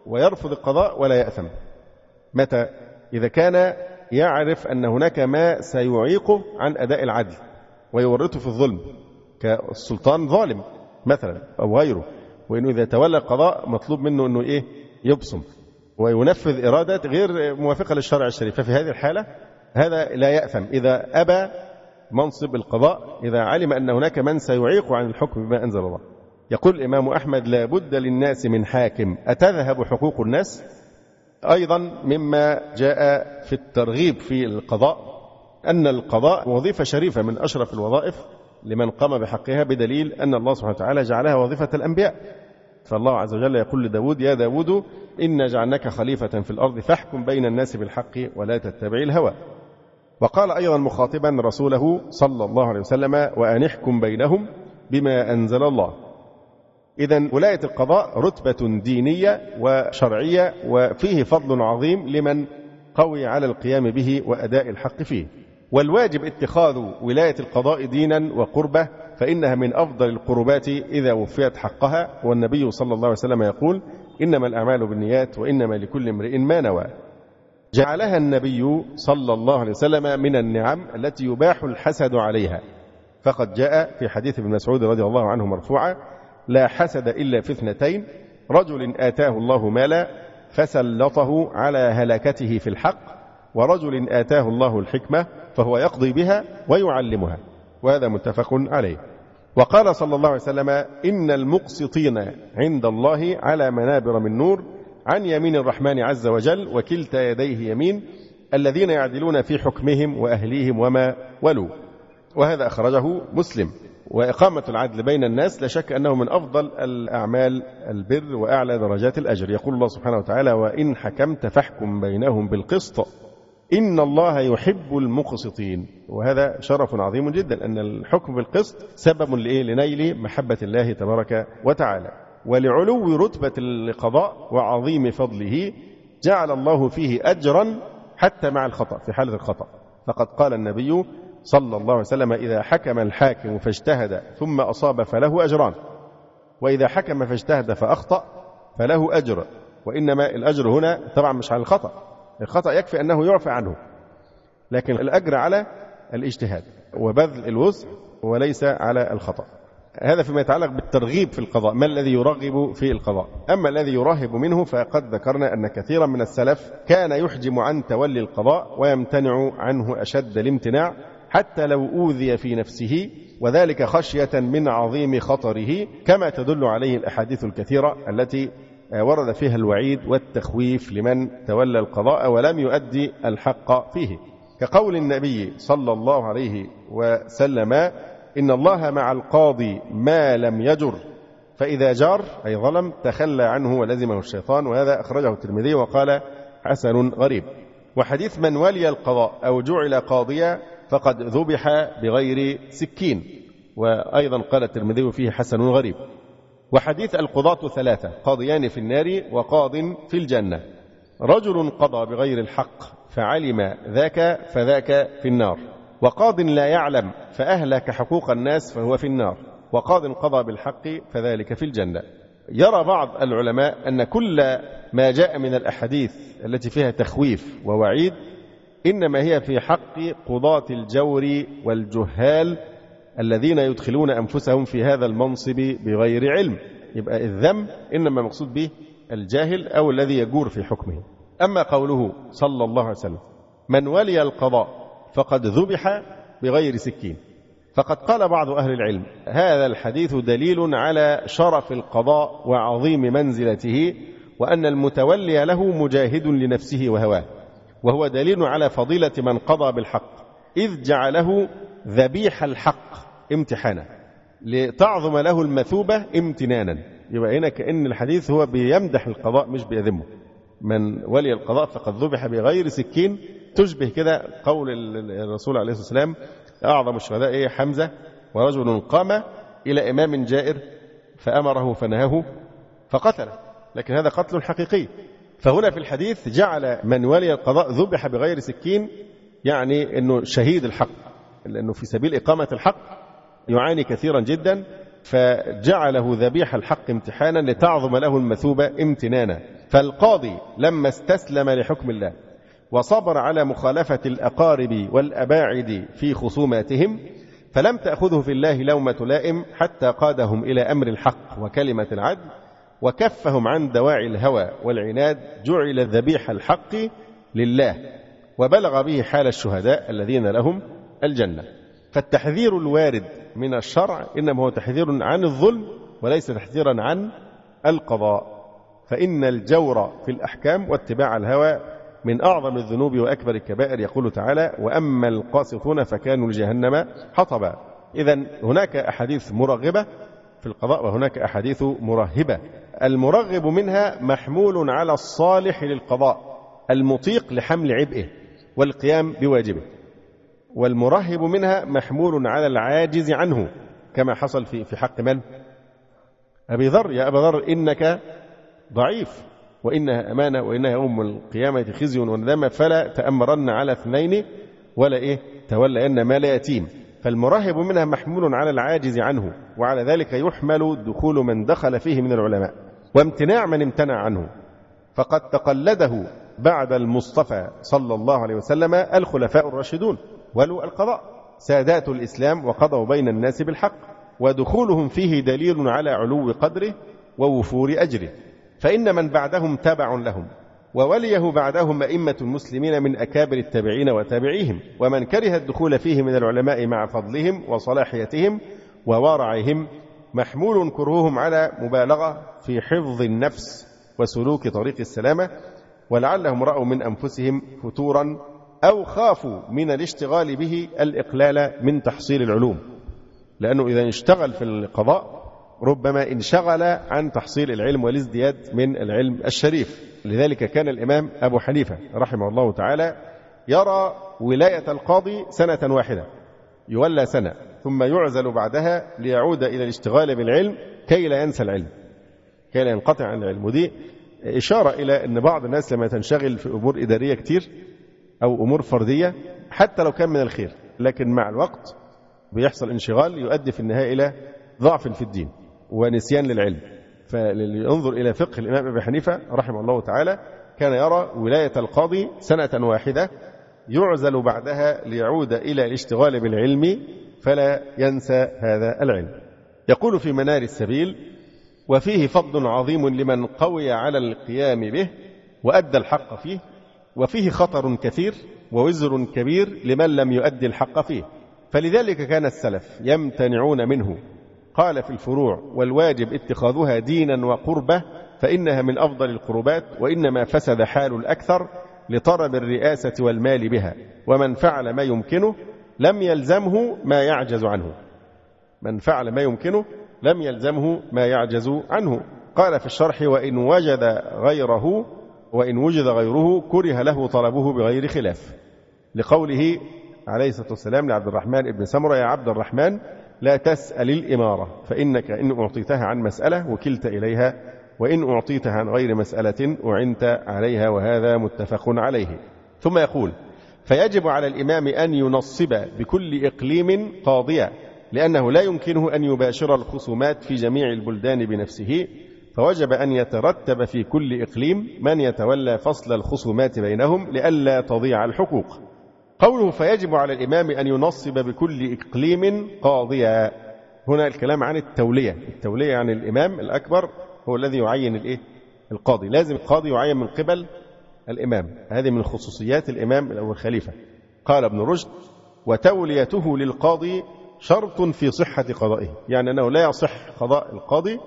ويرفض القضاء ولا يأثم. متى؟ إذا كان يعرف أن هناك ما سيعيقه عن أداء العدل ويورطه في الظلم، كالسلطان ظالم مثلا أو غيره، وإنه إذا تولى القضاء مطلوب منه أنه إيه؟ يبصم وينفذ إرادات غير موافقة للشرع الشريف. ففي هذه الحالة هذا لا يأثم إذا أبى منصب القضاء، إذا علم أن هناك من سيعيق عن الحكم بما أنزل الله. يقول الإمام أحمد: لا بد للناس من حاكم أتذهب حقوق الناس. أيضا مما جاء في الترغيب في القضاء أن القضاء وظيفة شريفة من أشرف الوظائف لمن قام بحقها، بدليل أن الله سبحانه وتعالى جعلها وظيفة الأنبياء. فالله عز وجل يقول لداود: يا داود إنا جعلناك خليفة في الأرض فاحكم بين الناس بالحق ولا تتبع الهوى. وقال أيضا مخاطبا رسوله صلى الله عليه وسلم: وأن احكم بينهم بما أنزل الله. إذن ولاية القضاء رتبة دينية وشرعية، وفيه فضل عظيم لمن قوي على القيام به وأداء الحق فيه. والواجب اتخاذ ولاية القضاء دينا وقربة، فإنها من أفضل القربات إذا وفيت حقها. والنبي صلى الله عليه وسلم يقول: إنما الأعمال بالنيات وإنما لكل امرئ ما نوى. جعلها النبي صلى الله عليه وسلم من النعم التي يباح الحسد عليها، فقد جاء في حديث ابن مسعود رضي الله عنه مرفوعا: لا حسد إلا في اثنتين، رجل آتاه الله مالا فسلطه على هلكته في الحق، ورجل آتاه الله الحكمة فهو يقضي بها ويعلمها. وهذا متفق عليه. وقال صلى الله عليه وسلم: إن المقسطين عند الله على منابر من نور عن يمين الرحمن عز وجل وكلتا يديه يمين، الذين يعدلون في حكمهم وأهليهم وما ولوا. وهذا أخرجه مسلم. وإقامة العدل بين الناس لا شك أنه من أفضل الأعمال البر وأعلى درجات الأجر. يقول الله سبحانه وتعالى: وإن حكمت فاحكم بينهم بالقسط إن الله يحب المقسطين. وهذا شرف عظيم جدا، أن الحكم بالقسط سبب لنيل محبة الله تبارك وتعالى. ولعلو رتبة القضاء وعظيم فضله جعل الله فيه أجرا حتى مع الخطأ، في حالة الخطأ. فقد قال النبي صلى الله عليه وسلم: إذا حكم الحاكم فاجتهد ثم أصاب فله أجران، وإذا حكم فاجتهد فأخطأ فله أجر. وإنما الأجر هنا طبعا مش على الخطأ، الخطأ يكفي أنه يعفى عنه، لكن الأجر على الاجتهاد وبذل الوسع وليس على الخطأ. هذا فيما يتعلق بالترغيب في القضاء، ما الذي يرغب في القضاء. أما الذي يرهب منه فقد ذكرنا أن كثيرا من السلف كان يحجم عن تولي القضاء ويمتنع عنه أشد الامتناع حتى لو أوذي في نفسه، وذلك خشية من عظيم خطره، كما تدل عليه الأحاديث الكثيرة التي ورد فيها الوعيد والتخويف لمن تولى القضاء ولم يؤدي الحق فيه، كقول النبي صلى الله عليه وسلم: إن الله مع القاضي ما لم يجر، فإذا جار أي ظلم تخلى عنه ولزمه الشيطان. وهذا أخرجه الترمذي وقال حسن غريب. وحديث من ولي القضاء أو جعل قاضيا فقد ذبح بغير سكين، وأيضا قال الترمذي فيه حسن غريب. وحديث القضاة ثلاثة: قاضيان في النار وقاض في الجنة، رجل قضى بغير الحق فعلم ذاك فذاك في النار، وقاض لا يعلم فأهلك حقوق الناس فهو في النار، وقاض قضى بالحق فذلك في الجنة. يرى بعض العلماء أن كل ما جاء من الأحاديث التي فيها تخويف ووعيد إنما هي في حق قضاة الجور والجهال الذين يدخلون أنفسهم في هذا المنصب بغير علم. يبقى الذم إنما مقصود به الجاهل أو الذي يجور في حكمه. أما قوله صلى الله عليه وسلم: من ولي القضاء فقد ذبح بغير سكين، فقد قال بعض أهل العلم: هذا الحديث دليل على شرف القضاء وعظيم منزلته، وأن المتولي له مجاهد لنفسه وهواه، وهو دليل على فضيلة من قضى بالحق، إذ جعله ذبيح الحق امتحانا لتعظم له المثوبة امتنانا. يبقى هنا كأن الحديث هو بيمدح القضاء مش بيذمه. من ولي القضاء فقد ذبح بغير سكين، تشبه كده قول الرسول عليه الصلاة والسلام: أعظم الشهداء إيه؟ حمزة، ورجل قام إلى إمام جائر فأمره فنهاه فقتله. لكن هذا قتل حقيقي. فهنا في الحديث جعل من ولي القضاء ذبح بغير سكين، يعني أنه شهيد الحق، لأنه في سبيل إقامة الحق يعاني كثيرا جدا، فجعله ذبيح الحق امتحانا لتعظم له المثوبة امتنانا. فالقاضي لما استسلم لحكم الله وصبر على مخالفة الأقارب والأباعد في خصوماتهم فلم تأخذه في الله لومة لائم حتى قادهم إلى أمر الحق وكلمة العدل وكفهم عن دواعي الهوى والعناد، جعل الذبيح الحق لله وبلغ به حال الشهداء الذين لهم الجنة. فالتحذير الوارد من الشرع إنما هو تحذير عن الظلم وليس تحذيرا عن القضاء، فإن الجور في الأحكام واتباع الهوى من أعظم الذنوب وأكبر الكبائر. يقول تعالى: وأما القاسطون فكانوا لجهنم حطبا. إذن هناك أحاديث مرغبة في القضاء وهناك أحاديث مرهبة. المرغب منها محمول على الصالح للقضاء المطيق لحمل عبئه والقيام بواجبه، والمرهب منها محمول على العاجز عنه كما حصل في في حق من؟ أبي ذر: يا أبا ذر إنك ضعيف وإنها أمانة وإنها يوم القيامة خزي وندامة فلا تأمرن على اثنين ولا إيه تولين مال يتيم. فالمرهب منها محمول على العاجز عنه، وعلى ذلك يحمل دخول من دخل فيه من العلماء وامتناع من امتنع عنه، فقد تقلده بعد المصطفى صلى الله عليه وسلم الخلفاء الراشدون ولو القضاء سادات الإسلام وقضوا بين الناس بالحق، ودخولهم فيه دليل على علو قدره ووفور أجره، فإن من بعدهم تبع لهم ووليه بعدهم أئمة المسلمين من أكابر التابعين وتابعيهم، ومن كره الدخول فيه من العلماء مع فضلهم وصلاحيتهم وورعهم محمول كرههم على مبالغة في حفظ النفس وسلوك طريق السلامة، ولعلهم رأوا من أنفسهم فتورا أو خافوا من الاشتغال به الإقلال من تحصيل العلوم، لأنه إذا اشتغل في القضاء ربما انشغل عن تحصيل العلم والازدياد من العلم الشريف. لذلك كان الإمام أبو حنيفة رحمه الله تعالى يرى ولاية القاضي سنة واحدة، يولى سنة ثم يعزل بعدها ليعود إلى الاشتغال بالعلم كي لا ينسى العلم، كي لا ينقطع عن العلم. ودي إشارة إلى أن بعض الناس لما تنشغل في أمور إدارية كتير أو أمور فردية حتى لو كان من الخير، لكن مع الوقت بيحصل انشغال يؤدي في النهاية إلى ضعف في الدين ونسيان للعلم. فلينظر إلى فقه الإمام أبي حنيفة رحمه الله تعالى كان يرى ولاية القاضي سنة واحدة يعزل بعدها ليعود إلى الاشتغال بالعلم فلا ينسى هذا العلم. يقول في منار السبيل: وفيه فضل عظيم لمن قوي على القيام به وأدى الحق فيه، وفيه خطر كثير ووزر كبير لمن لم يؤدي الحق فيه، فلذلك كان السلف يمتنعون منه. قال في الفروع: والواجب اتخاذها دينا وقربة فإنها من أفضل القربات، وإنما فسد حال الأكثر لطلب الرئاسة والمال بها، ومن فعل ما يمكنه لم يلزمه ما يعجز عنه. من فعل ما يمكنه لم يلزمه ما يعجز عنه. قال في الشرح: وإن وجد غيره وإن وجد غيره كره له طلبه بغير خلاف، لقوله عليه الصلاة والسلام لعبد الرحمن بن سمرة: يا عبد الرحمن لا تسأل الإمارة، فإنك إن أعطيتها عن مسألة وكلت إليها، وإن أعطيتها عن غير مسألة أعنت عليها، وهذا متفق عليه. ثم يقول: فيجب على الإمام أن ينصب بكل إقليم قاضيا، لأنه لا يمكنه أن يباشر الخصومات في جميع البلدان بنفسه، فوجب أن يترتب في كل إقليم من يتولى فصل الخصومات بينهم لئلا تضيع الحقوق. قوله فيجب على الإمام أن ينصب بكل إقليم قاضيا، هنا الكلام عن التولية. التولية عن الإمام الأكبر هو الذي يعين الإيه؟ القاضي. لازم القاضي يعين من قبل الإمام، هذه من خصوصيات الإمام أو الخليفة. قال ابن رشد: وتوليته للقاضي شرط في صحة قضائه، يعني أنه لا يصح قضاء القاضي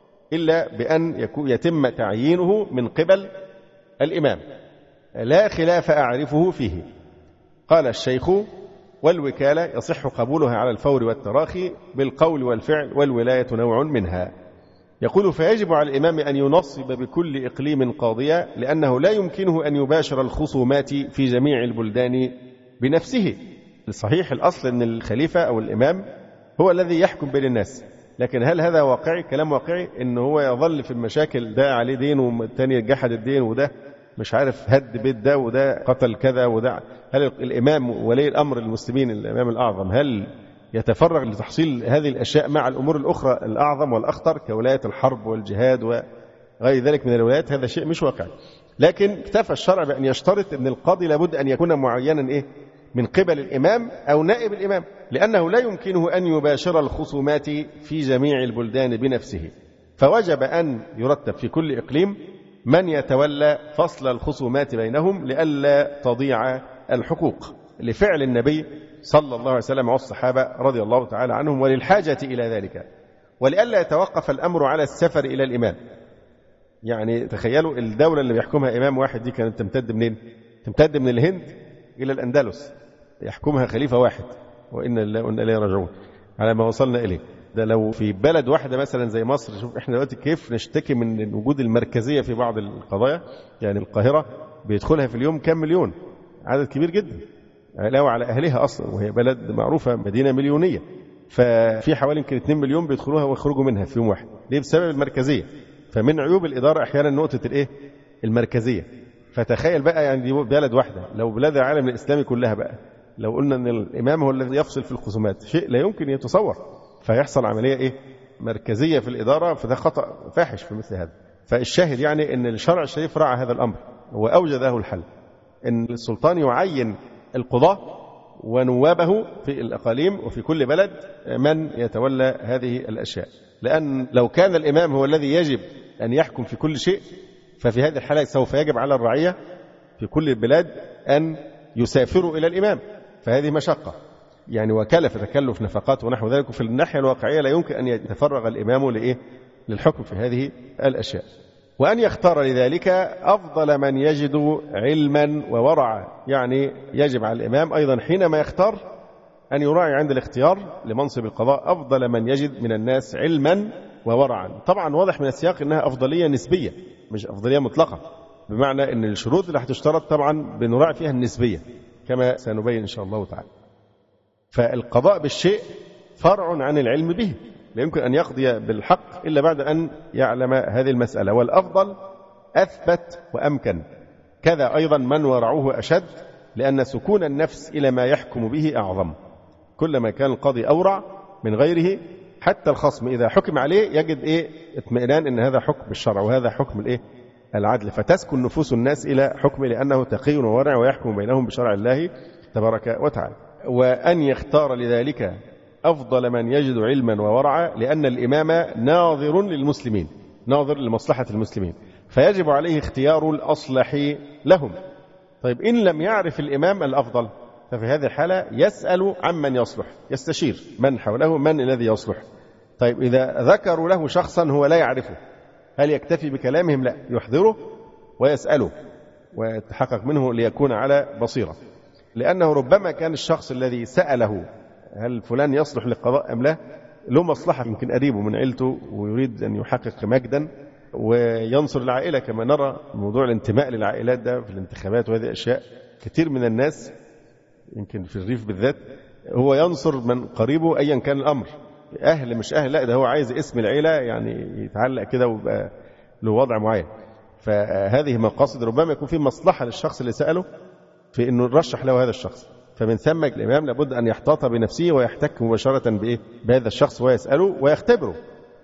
إلا بأن يتم تعيينه من قبل الإمام، لا خلاف أعرفه فيه. قال الشيخ: والوكالة يصح قبولها على الفور والتراخي بالقول والفعل، والولاية نوع منها. يقول: فيجب على الإمام أن ينصب بكل إقليم قاضيا، لأنه لا يمكنه أن يباشر الخصومات في جميع البلدان بنفسه. الصحيح الأصل أن الخليفة أو الإمام هو الذي يحكم بين الناس، لكن هل هذا واقعي؟ كلام واقعي أن هو يظل في المشاكل، ده عليه دين والتاني جحد الدين، وده مش عارف هد بيت ده، وده قتل كذا، وده. هل الإمام ولي الأمر المسلمين الإمام الأعظم هل يتفرغ لتحصيل هذه الأشياء مع الأمور الأخرى الأعظم والأخطر كولاية الحرب والجهاد غير ذلك من الولايات، هذا شيء مش واقعي. لكن اكتفى الشرع بأن يشترط أن القاضي لابد أن يكون معينا إيه من قبل الإمام أو نائب الإمام، لأنه لا يمكنه أن يباشر الخصومات في جميع البلدان بنفسه، فوجب أن يرتب في كل إقليم من يتولى فصل الخصومات بينهم لئلا تضيع الحقوق، لفعل النبي صلى الله عليه وسلم والصحابة رضي الله تعالى عنهم، وللحاجة إلى ذلك، ولئلا يتوقف الأمر على السفر إلى الإمام. يعني تخيلوا الدولة اللي بيحكمها إمام واحد دي كانت تمتد منين؟ تمتد من الهند إلى الأندلس، يحكمها خليفة واحد، وإن الله وإنا إليه راجعون على ما وصلنا إليه. ده لو في بلد واحدة مثلا زي مصر، شوف إحنا دلوقتي كيف نشتكي من وجود المركزية في بعض القضايا. يعني القاهرة بيدخلها في اليوم كم مليون، عدد كبير جدا علاوة على أهلها أصلا، وهي بلد معروفة مدينة مليونية، ففي حوالي يمكن اتنين مليون بيدخلوها ويخرجوا منها في يوم واحد. ليه؟ بسبب المركزية. فمن عيوب الإدارة أحيانا نقطة الإيه؟ المركزية. فتخيل بقى يعني دي بلد واحدة، لو بلاد العالم الإسلامي كلها بقى لو قلنا أن الإمام هو الذي يفصل في الخصومات، شيء لا يمكن يتصور، فيحصل عملية إيه؟ مركزية في الإدارة، فده خطأ فاحش في مثل هذا. فالشاهد يعني أن الشرع الشريف راعى هذا الأمر وأوجد له الحل، أن السلطان يعين القضاة ونوابه في الأقاليم وفي كل بلد من يتولى هذه الأشياء، لأن لو كان الإمام هو الذي يجب أن يحكم في كل شيء، ففي هذه الحالة سوف يجب على الرعية في كل البلاد أن يسافروا إلى الإمام، فهذه مشقة يعني وكلف تكلف نفقات ونحو ذلك. وفي الناحية الواقعية لا يمكن أن يتفرغ الإمام لإيه؟ للحكم في هذه الأشياء، وأن يختار لذلك أفضل من يجد علما وورعا. يعني يجب على الإمام أيضا حينما يختار أن يراعي عند الاختيار لمنصب القضاء أفضل من يجد من الناس علما وورعا. طبعا واضح من السياق أنها أفضلية نسبية مش أفضلية مطلقة، بمعنى أن الشروط اللي هتشترط طبعا بنراعي فيها النسبية كما سنبين إن شاء الله تعالى. فالقضاء بالشيء فرع عن العلم به، لا يمكن أن يقضي بالحق إلا بعد أن يعلم هذه المسألة، والأفضل أثبت وأمكن. كذا أيضا من ورعوه أشد، لأن سكون النفس إلى ما يحكم به أعظم. كلما كان القاضي أورع من غيره، حتى الخصم إذا حكم عليه يجد إيه؟ اطمئنان إن هذا حكم الشرع وهذا حكم الإيه؟ العدل، فتسكن نفوس الناس إلى حكمه لأنه تقي وورع ويحكم بينهم بشرع الله تبارك وتعالى. وأن يختار لذلك أفضل من يجد علما وورعا، لأن الإمام ناظر للمسلمين، ناظر لمصلحة المسلمين، فيجب عليه اختيار الأصلح لهم. طيب إن لم يعرف الإمام الأفضل، ففي هذه الحالة يسأل عمن يصلح، يستشير من حوله من الذي يصلح. طيب إذا ذكروا له شخصا هو لا يعرفه، هل يكتفي بكلامهم؟ لا، يحضره ويسأله ويتحقق منه ليكون على بصيرة، لأنه ربما كان الشخص الذي سأله هل فلان يصلح للقضاء أم لا له مصلحة، يمكن قريبه من عيلته ويريد أن يحقق مجدا وينصر العائلة، كما نرى موضوع الانتماء للعائلات ده في الانتخابات وهذه أشياء. كثير من الناس يمكن في الريف بالذات هو ينصر من قريبه أيا كان الأمر، أهل مش أهل، لا ده هو عايز اسم العيلة يعني يتعلق كده ويبقى له وضع معين. فهذه مقاصد ربما يكون في مصلحة للشخص اللي سأله في أنه يرشح له هذا الشخص، فمن ثم الإمام لابد أن يحتاط بنفسه ويحتك مباشرة بإيه؟ بهذا الشخص ويسأله ويختبره.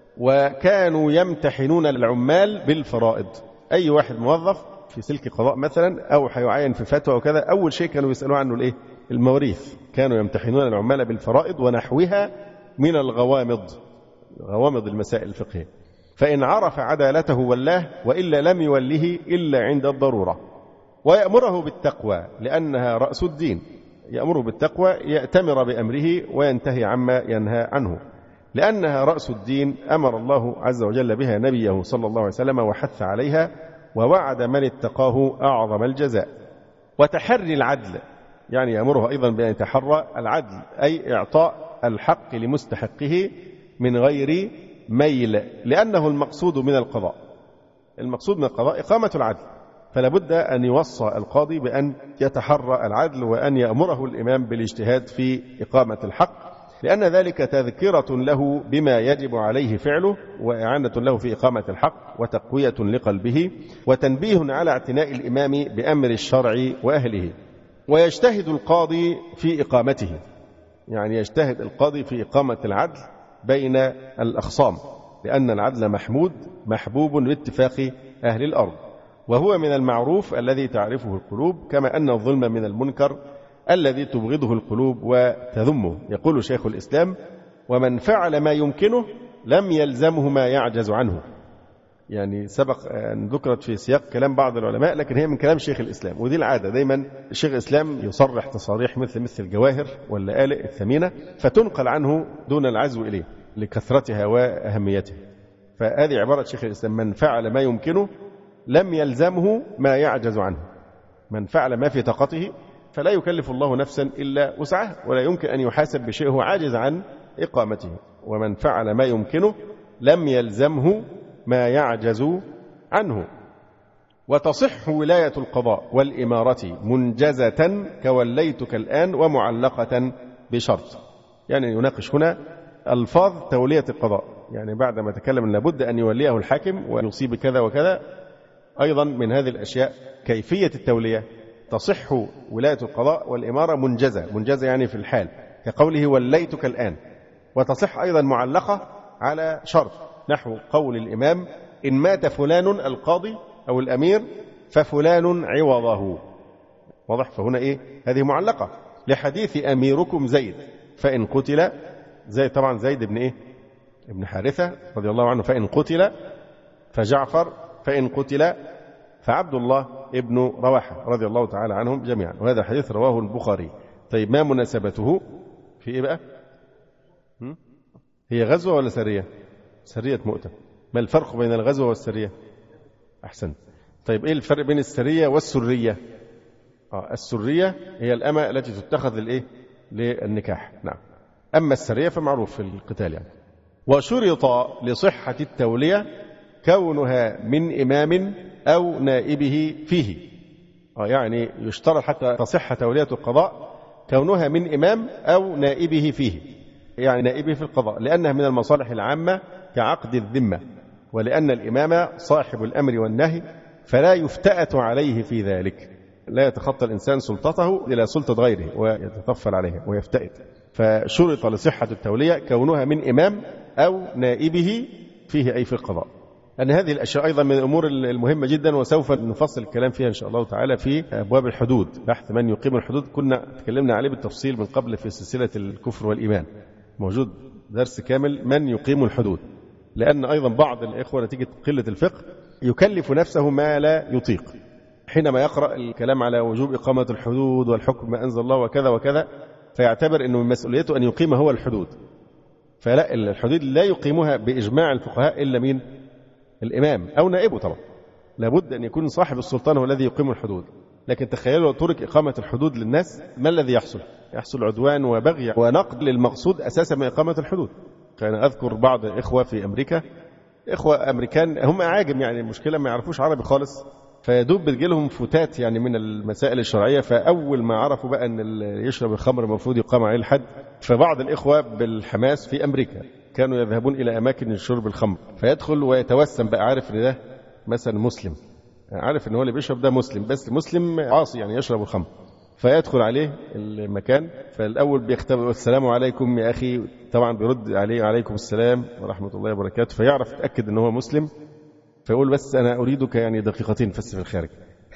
وكانوا يمتحنون العمال بالفرائض، أي واحد موظف في سلك قضاء مثلا أو حيعين في فتوى وكذا، أول شيء كانوا يسألوا عنه الإيه؟ المواريث. كانوا يمتحنون العمال بالفرائض ونحوها من الغوامض، غوامض المسائل الفقهية، فإن عرف عدالته ولاه، وإلا لم يوله إلا عند الضرورة. ويأمره بالتقوى لأنها رأس الدين، يأمره بالتقوى يأتمر بأمره وينتهي عما ينهى عنه، لأنها رأس الدين أمر الله عز وجل بها نبيه صلى الله عليه وسلم وحث عليها، ووعد من اتقاه أعظم الجزاء. وتحري العدل، يعني يأمره أيضا بأن يتحرى العدل، أي إعطاء الحق لمستحقه من غير ميل، لأنه المقصود من القضاء، المقصود من القضاء إقامة العدل، فلا بد أن يوصى القاضي بأن يتحرى العدل وأن يأمره الإمام بالاجتهاد في إقامة الحق، لأن ذلك تذكرة له بما يجب عليه فعله، وإعانة له في إقامة الحق، وتقوية لقلبه، وتنبيه على اعتناء الإمام بأمر الشرع وأهله. ويجتهد القاضي في إقامته، يعني يجتهد القاضي في إقامة العدل بين الأخصام، لأن العدل محمود محبوب باتفاق أهل الأرض، وهو من المعروف الذي تعرفه القلوب، كما أن الظلم من المنكر الذي تبغضه القلوب وتذمه. يقول شيخ الإسلام: ومن فعل ما يمكنه لم يلزمه ما يعجز عنه. يعني سبق أن ذكرت في سياق كلام بعض العلماء، لكن هي من كلام شيخ الإسلام، ودي العادة دايما شيخ الإسلام يصرح تصاريح مثل مثل الجواهر واللآلئ الثمينة فتنقل عنه دون العزو إليه لكثرتها وأهميتها. فهذه عبارة شيخ الإسلام: من فعل ما يمكنه لم يلزمه ما يعجز عنه. من فعل ما في طاقته فلا يكلف الله نفسا إلا وسعها، ولا يمكن أن يحاسب بشيء هو عاجز عن إقامته. ومن فعل ما يمكنه لم يلزمه ما يعجز عنه. وتصح ولاية القضاء والإمارة منجزة كوليتك الآن ومعلقة بشرط. يعني يناقش هنا ألفاظ تولية القضاء، يعني بعد ما تكلم أن لابد أن يوليه الحاكم ويصيب كذا وكذا، أيضا من هذه الأشياء كيفية التولية. تصح ولاية القضاء والإمارة منجزة، منجزة يعني في الحال كقوله وليتك الآن. وتصح أيضا معلقة على شرط، نحو قول الإمام: إن مات فلان القاضي أو الأمير ففلان عوضه. واضح؟ فهنا إيه؟ هذه معلقة لحديث أميركم زيد، فإن قتل زيد، طبعا زيد ابن إيه؟ ابن حارثة رضي الله عنه، فإن قتل فجعفر، فإن قتل فعبد الله ابن رواحة رضي الله تعالى عنهم جميعا. وهذا الحديث رواه البخاري. طيب ما مناسبته في إيه بقى؟ هي غزوة ولا سرية؟ سرية مؤتة. ما الفرق بين الغزوة والسرية؟ أحسن. طيب إيه الفرق بين السرية والسرية؟ آه السرية هي الأمة التي تتخذ للإيه؟ للنكاح. نعم. أما السرية فمعروف في القتال يعني. وشرط لصحة التولية كونها من إمام أو نائبه فيه. آه يعني يشترط حتى تصح تولية القضاء كونها من إمام أو نائبه فيه، يعني نائبه في القضاء، لأنها من المصالح العامة كعقد الذمة، ولأن الإمام صاحب الأمر والنهي فلا يفتأت عليه في ذلك. لا يتخطى الإنسان سلطته إلى سلطة غيره ويتطفل عليها ويفتئت. فشرط لصحة التولية كونها من إمام أو نائبه فيه، أي في القضاء. أن هذه الأشياء أيضا من الأمور المهمة جدا، وسوف نفصل الكلام فيها إن شاء الله تعالى في أبواب الحدود. بحث من يقيم الحدود كنا تكلمنا عليه بالتفصيل من قبل في سلسلة الكفر والإيمان، موجود درس كامل من يقيم الحدود. لأن أيضا بعض الإخوة نتيجة قلة الفقه يكلف نفسه ما لا يطيق، حينما يقرأ الكلام على وجوب إقامة الحدود والحكم ما أنزل الله وكذا وكذا، فيعتبر أنه من مسؤوليته أن يقيم هو الحدود. فلا، الحدود لا يقيمها بإجماع الفقهاء إلا مين؟ الإمام أو نائبه. طبعا لابد أن يكون صاحب السلطان هو الذي يقيم الحدود. لكن تخيلوا ترك إقامة الحدود للناس، ما الذي يحصل؟ يحصل عدوان وبغي ونقد للمقصود أساسا من إقامة الحدود. كان أذكر بعض الإخوة في أمريكا، إخوة أمريكان هم أعاجم، يعني المشكلة ما يعرفوش عربي خالص، فيدوب بتجيلهم فتات يعني من المسائل الشرعية. فأول ما عرفوا بقى أن اللي يشرب الخمر المفروض يقام عليه الحد، فبعض الإخوة بالحماس في أمريكا كانوا يذهبون إلى أماكن شرب الخمر، فيدخل ويتوسم بقى، عارف إن ده مثلا مسلم، عارف إن هو اللي بيشرب ده مسلم، بس مسلم عاصي يعني يشرب الخمر، فيدخل عليه المكان. فالأول بيختبر السلام عليكم يا أخي، طبعا بيرد عليه عليكم السلام ورحمة الله وبركاته، فيعرف يتأكد أنه هو مسلم، فيقول بس أنا أريدك يعني دقيقتين بس في الخارج.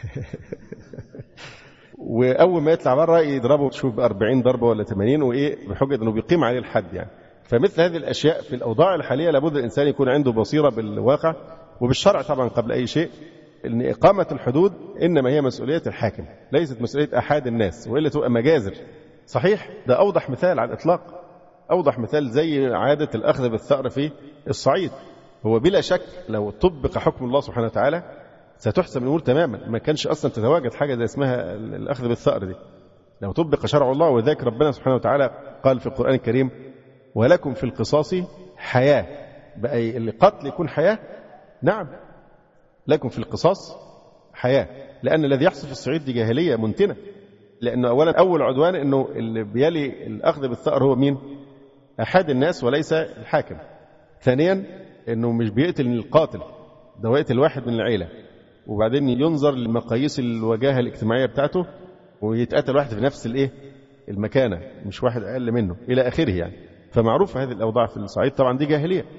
وأول ما يطلع بره يضربه شوف أربعين ضربة ولا ثمانين، وإيه بحجة أنه بيقيم عليه الحد يعني. فمثل هذه الأشياء في الأوضاع الحالية لابد الإنسان يكون عنده بصيرة بالواقع وبالشرع طبعا قبل أي شيء، أن إقامة الحدود إنما هي مسؤولية الحاكم، ليست مسؤولية أحد الناس، وإلا تبقى مجازر. صحيح، ده أوضح مثال على الإطلاق، أوضح مثال زي عادة الأخذ بالثأر في الصعيد. هو بلا شك لو طبق حكم الله سبحانه وتعالى ستحسم الأمور تماما، ما كانش أصلا تتواجد حاجة زي اسمها الأخذ بالثأر دي لو طبق شرع الله. وذلك ربنا سبحانه وتعالى قال في القرآن الكريم: ولكم في القصاص حياة. بقى القتل يكون حياة؟ نعم، لكم في القصاص حياة، لأن الذي يحصل في الصعيد دي جاهلية منتنة. لأنه أولا أول عدوان أنه اللي بيلي الأخذ بالثأر هو مين؟ أحد الناس وليس الحاكم. ثانيا أنه مش بيقتل القاتل، ده يقتل واحد من العيلة، وبعدين ينظر لمقاييس الوجاهة الاجتماعية بتاعته ويتقتل واحد في نفس الايه المكانة، مش واحد أقل منه إلى آخره يعني. فمعروف هذه الأوضاع في الصعيد طبعا دي جاهلية.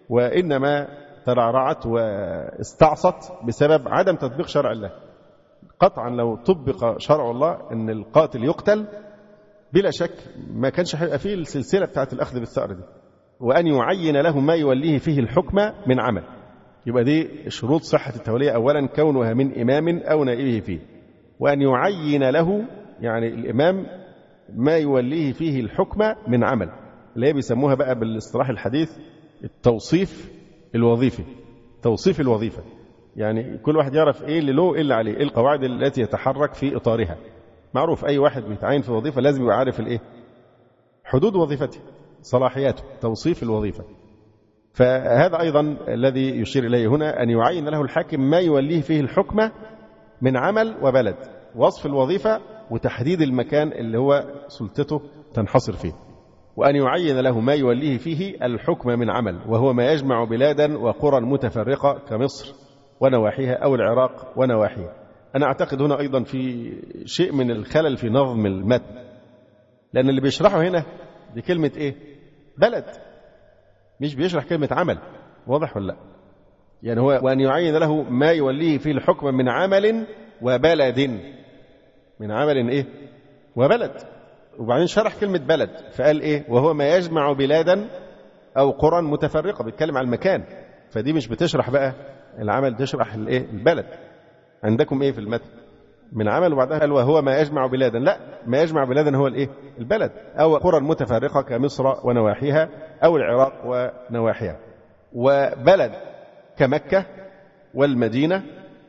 وإنما ترعرعت واستعصت بسبب عدم تطبيق شرع الله. قطعا لو طبق شرع الله أن القاتل يقتل بلا شك ما كانش هيبقى فيه السلسلة بتاعت الأخذ بالثأر دي، وأن يعين له ما يوليه فيه الحكم من عمل. يبقى دي شروط صحة التولية، أولا كونها من إمام أو نائبه فيه، وأن يعين له يعني الإمام ما يوليه فيه الحكم من عمل، اللي هي بيسموها بقى بالاصطلاح الحديث التوصيف الوظيفي. توصيف الوظيفة يعني كل واحد يعرف إيه اللي له إيه اللي عليه، إيه القواعد التي يتحرك في إطارها. معروف أي واحد بيتعين في وظيفة لازم يبقى عارف الإيه حدود وظيفته، صلاحياته، توصيف الوظيفة. فهذا أيضا الذي يشير إليه هنا، أن يعين له الحاكم ما يوليه فيه الحكم من عمل وبلد، وصف الوظيفة وتحديد المكان اللي هو سلطته تنحصر فيه، وأن يعين له ما يوليه فيه الحكم من عمل، وهو ما يجمع بلادا وقرى متفرقة كمصر ونواحيها أو العراق ونواحيها. أنا أعتقد هنا أيضا في شيء من الخلل في نظم المتن، لأن اللي بيشرحه هنا دي كلمة إيه؟ بلد، مش بيشرح كلمة عمل. واضح ولا لا؟ يعني هو وأن يعين له ما يوليه فيه الحكم من عمل وبلد. من عمل إيه؟ وبلد. وبعدين شرح كلمة بلد فقال إيه؟ وهو ما يجمع بلادا أو قرى متفرقة، بيتكلم عن المكان. فدي مش بتشرح بقى العمل، تشرح الإيه؟ البلد. عندكم إيه في المتن؟ من عمل وبعدها قال وهو ما يجمع بلادا. لا، ما يجمع بلادا هو الإيه؟ البلد، أو قرى متفرقة كمصر ونواحيها أو العراق ونواحيها. وبلد كمكة والمدينة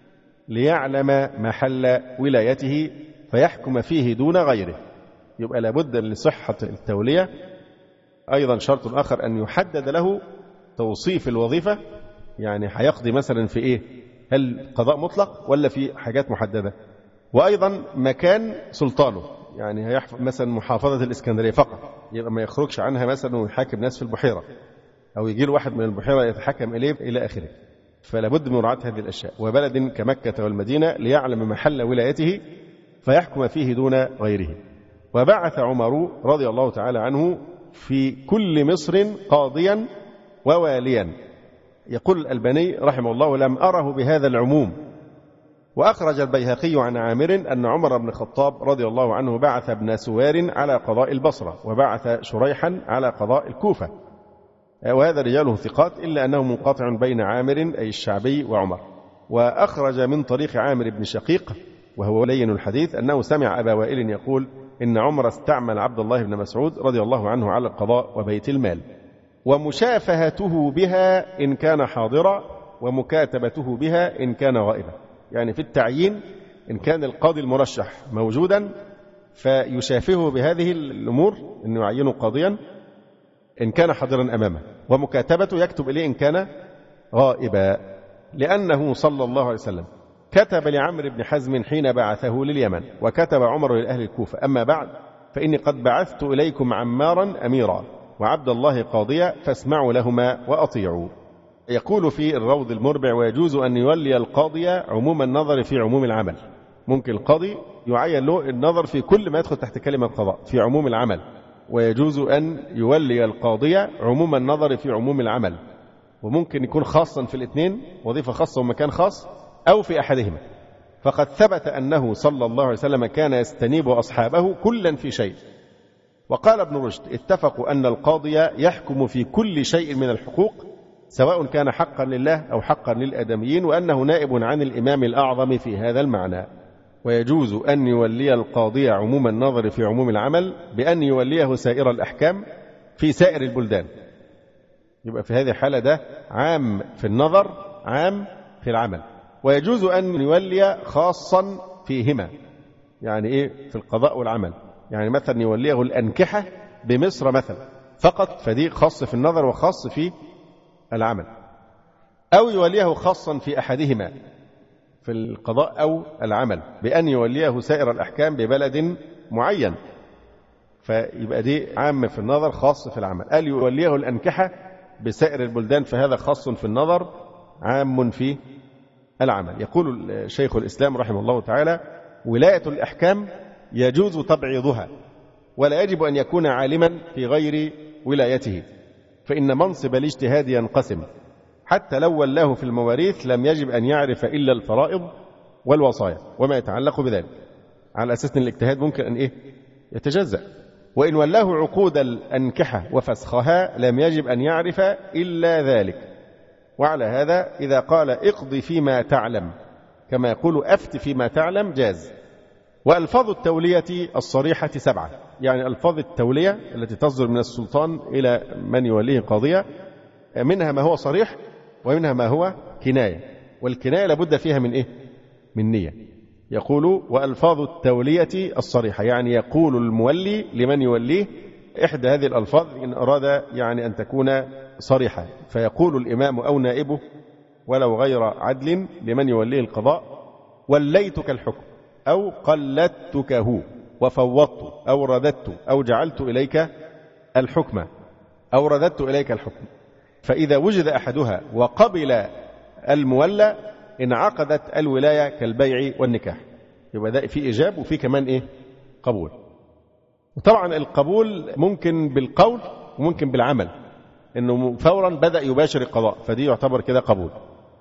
ليعلم محل ولايته فيحكم فيه دون غيره. يبقى لابد لصحة التولية أيضا شرط آخر أن يحدد له توصيف الوظيفة، يعني هيقضي مثلا في إيه؟ هل قضاء مطلق ولا في حاجات محددة؟ وأيضا مكان سلطانه، يعني هيحفظ مثلا محافظة الإسكندرية فقط، يبقى ما يخرجش عنها مثلا ويحاكم ناس في البحيرة، أو يجي له واحد من البحيرة يتحكم إليه إلى آخره. فلا بد من مراعاة هذه الأشياء. وبلد كمكة والمدينة ليعلم محل ولايته فيحكم فيه دون غيره. وبعث عمر رضي الله تعالى عنه في كل مصر قاضيا وواليا. يقول الألباني رحمه الله لم أره بهذا العموم. وأخرج البيهقي عن عامر أن عمر بن الخطاب رضي الله عنه بعث ابن سوار على قضاء البصرة، وبعث شريحا على قضاء الكوفة، وهذا رجاله ثقات، إلا أنه منقطع بين عامر أي الشعبي وعمر. وأخرج من طريق عامر بن شقيق وهو لين الحديث أنه سمع أبا وائل يقول إن عمر استعمل عبد الله بن مسعود رضي الله عنه على القضاء وبيت المال، ومشافهته بها إن كان حاضرا، ومكاتبته بها إن كان غائبا. يعني في التعيين إن كان القاضي المرشح موجودا فيشافهه بهذه الأمور، أنه يعينه قاضيا إن كان حاضرا أمامه، ومكاتبته يكتب إليه إن كان غائبا، لأنه صلى الله عليه وسلم كتب لعمرو بن حزم حين بعثه لليمن، وكتب عمر لأهل الكوفة أما بعد فإني قد بعثت إليكم عمارا أميرا وعبد الله قاضيا فاسمعوا لهما وأطيعوا. يقول في الروض المربع ويجوز أن يولي القاضي عموم النظر في عموم العمل. ممكن القاضي يعين له النظر في كل ما يدخل تحت كلمة قضاء في عموم العمل، ويجوز أن يولي القاضي عموم النظر في عموم العمل، وممكن يكون خاصا في الاثنين، وظيفة خاصة ومكان خاص، أو في أحدهما. فقد ثبت أنه صلى الله عليه وسلم كان يستنيب أصحابه كلا في شيء. وقال ابن رشد اتفقوا أن القاضي يحكم في كل شيء من الحقوق سواء كان حقا لله أو حقا للآدميين، وأنه نائب عن الإمام الأعظم في هذا المعنى. ويجوز أن يولي القاضي عموم النظر في عموم العمل بأن يوليه سائر الأحكام في سائر البلدان. يبقى في هذه الحالة ده عام في النظر عام في العمل. ويجوز أن يولي خاصا فيهما، يعني إيه؟ في القضاء والعمل. يعني مثلا يوليه الأنكحة بمصر مثلا فقط، فدي خاص في النظر وخاص في العمل. أو يوليه خاصا في أحدهما في القضاء أو العمل بأن يوليه سائر الأحكام ببلد معين، فيبقى دي عام في النظر خاص في العمل. قال يوليه الأنكحة بسائر البلدان فهذا خاص في النظر عام في العمل. يقول شيخ الإسلام رحمه الله تعالى ولاية الأحكام يجوز تبعيضها، ولا يجب أن يكون عالما في غير ولايته، فإن منصب الاجتهاد ينقسم، حتى لو ولاه في المواريث لم يجب أن يعرف إلا الفرائض والوصايا وما يتعلق بذلك، على أساس أن الاجتهاد ممكن أن إيه يتجزأ. وإن ولاه عقود الأنكحة وفسخها لم يجب أن يعرف إلا ذلك. وعلى هذا إذا قال اقضي فيما تعلم كما يقول أفت فيما تعلم جاز. وألفاظ التولية الصريحة سبعة، يعني ألفاظ التولية التي تصدر من السلطان إلى من يوليه قاضية، منها ما هو صريح ومنها ما هو كناية، والكناية لابد فيها من إيه؟ من نية. يقول وألفاظ التولية الصريحة، يعني يقول المولي لمن يوليه إحدى هذه الألفاظ إن أراد يعني أن تكون صريحة، فيقول الإمام أو نائبه ولو غير عدل لمن يوليه القضاء وليتك الحكم أو قلدتكه وفوضت أو رددت أو جعلت إليك الحكم أو رددت إليك الحكم. فإذا وجد أحدها وقبل المولى انعقدت الولاية كالبيع والنكاح، يبقى ده في إجاب وفي كمان إيه؟ قبول. وطبعا القبول ممكن بالقول وممكن بالعمل، إنه فورا بدأ يباشر القضاء، فدي يعتبر كده قبول.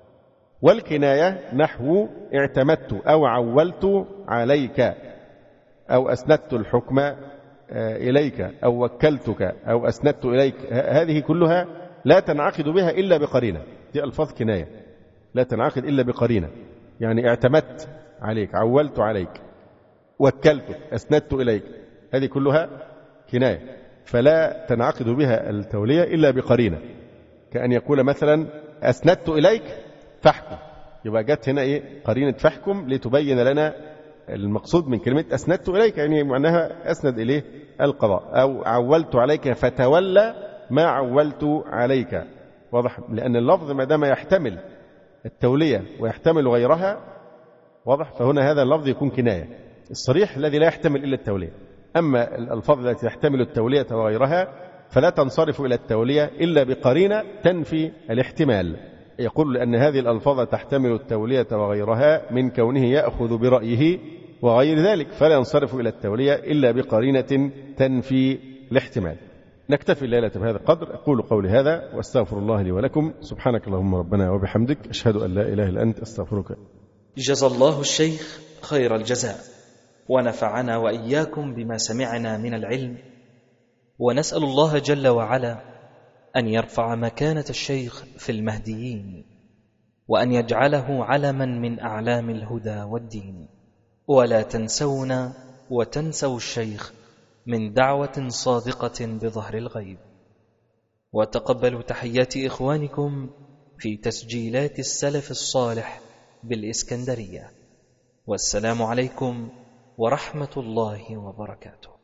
والكناية نحو اعتمدت أو عولت عليك أو أسندت الحكم إليك أو وكلتك أو أسندت إليك، هذه كلها لا تنعقد بها إلا بقرينة. دي ألفاظ كناية لا تنعقد إلا بقرينة، يعني اعتمدت عليك، عولت عليك، وكلتك، أسندت إليك، هذه كلها كناية، فلا تنعقد بها التولية إلا بقرينة. كأن يقول مثلا أسندت إليك فاحكم، يبقى جت هنا إيه؟ قرينة فاحكم لتبين لنا المقصود من كلمة أسندت إليك، يعني معناها أسند إليه القضاء. أو عولت عليك فتولى ما عولت عليك، واضح؟ لأن اللفظ ما دام يحتمل التولية ويحتمل غيرها، واضح؟ فهنا هذا اللفظ يكون كناية الصريح الذي لا يحتمل إلا التولية. أما الألفاظ التي تحتمل التولية وغيرها فلا تنصرف إلى التولية إلا بقرينة تنفي الاحتمال. يقول لأن هذه الألفاظ تحتمل التولية وغيرها من كونه يأخذ برأيه وغير ذلك، فلا ينصرف إلى التولية إلا بقرينة تنفي الاحتمال. نكتفي الليلة بهذا القدر. أقول قولي هذا وأستغفر الله لي ولكم. سبحانك اللهم ربنا وبحمدك، أشهد أن لا إله إلا أنت، أستغفرك. جزى الله الشيخ خير الجزاء، ونفعنا وإياكم بما سمعنا من العلم، ونسأل الله جل وعلا أن يرفع مكانة الشيخ في المهديين، وأن يجعله علما من أعلام الهدى والدين. ولا تنسونا وتنسوا الشيخ من دعوة صادقة بظهر الغيب. وتقبلوا تحيات إخوانكم في تسجيلات السلف الصالح بالإسكندرية. والسلام عليكم ورحمة الله وبركاته.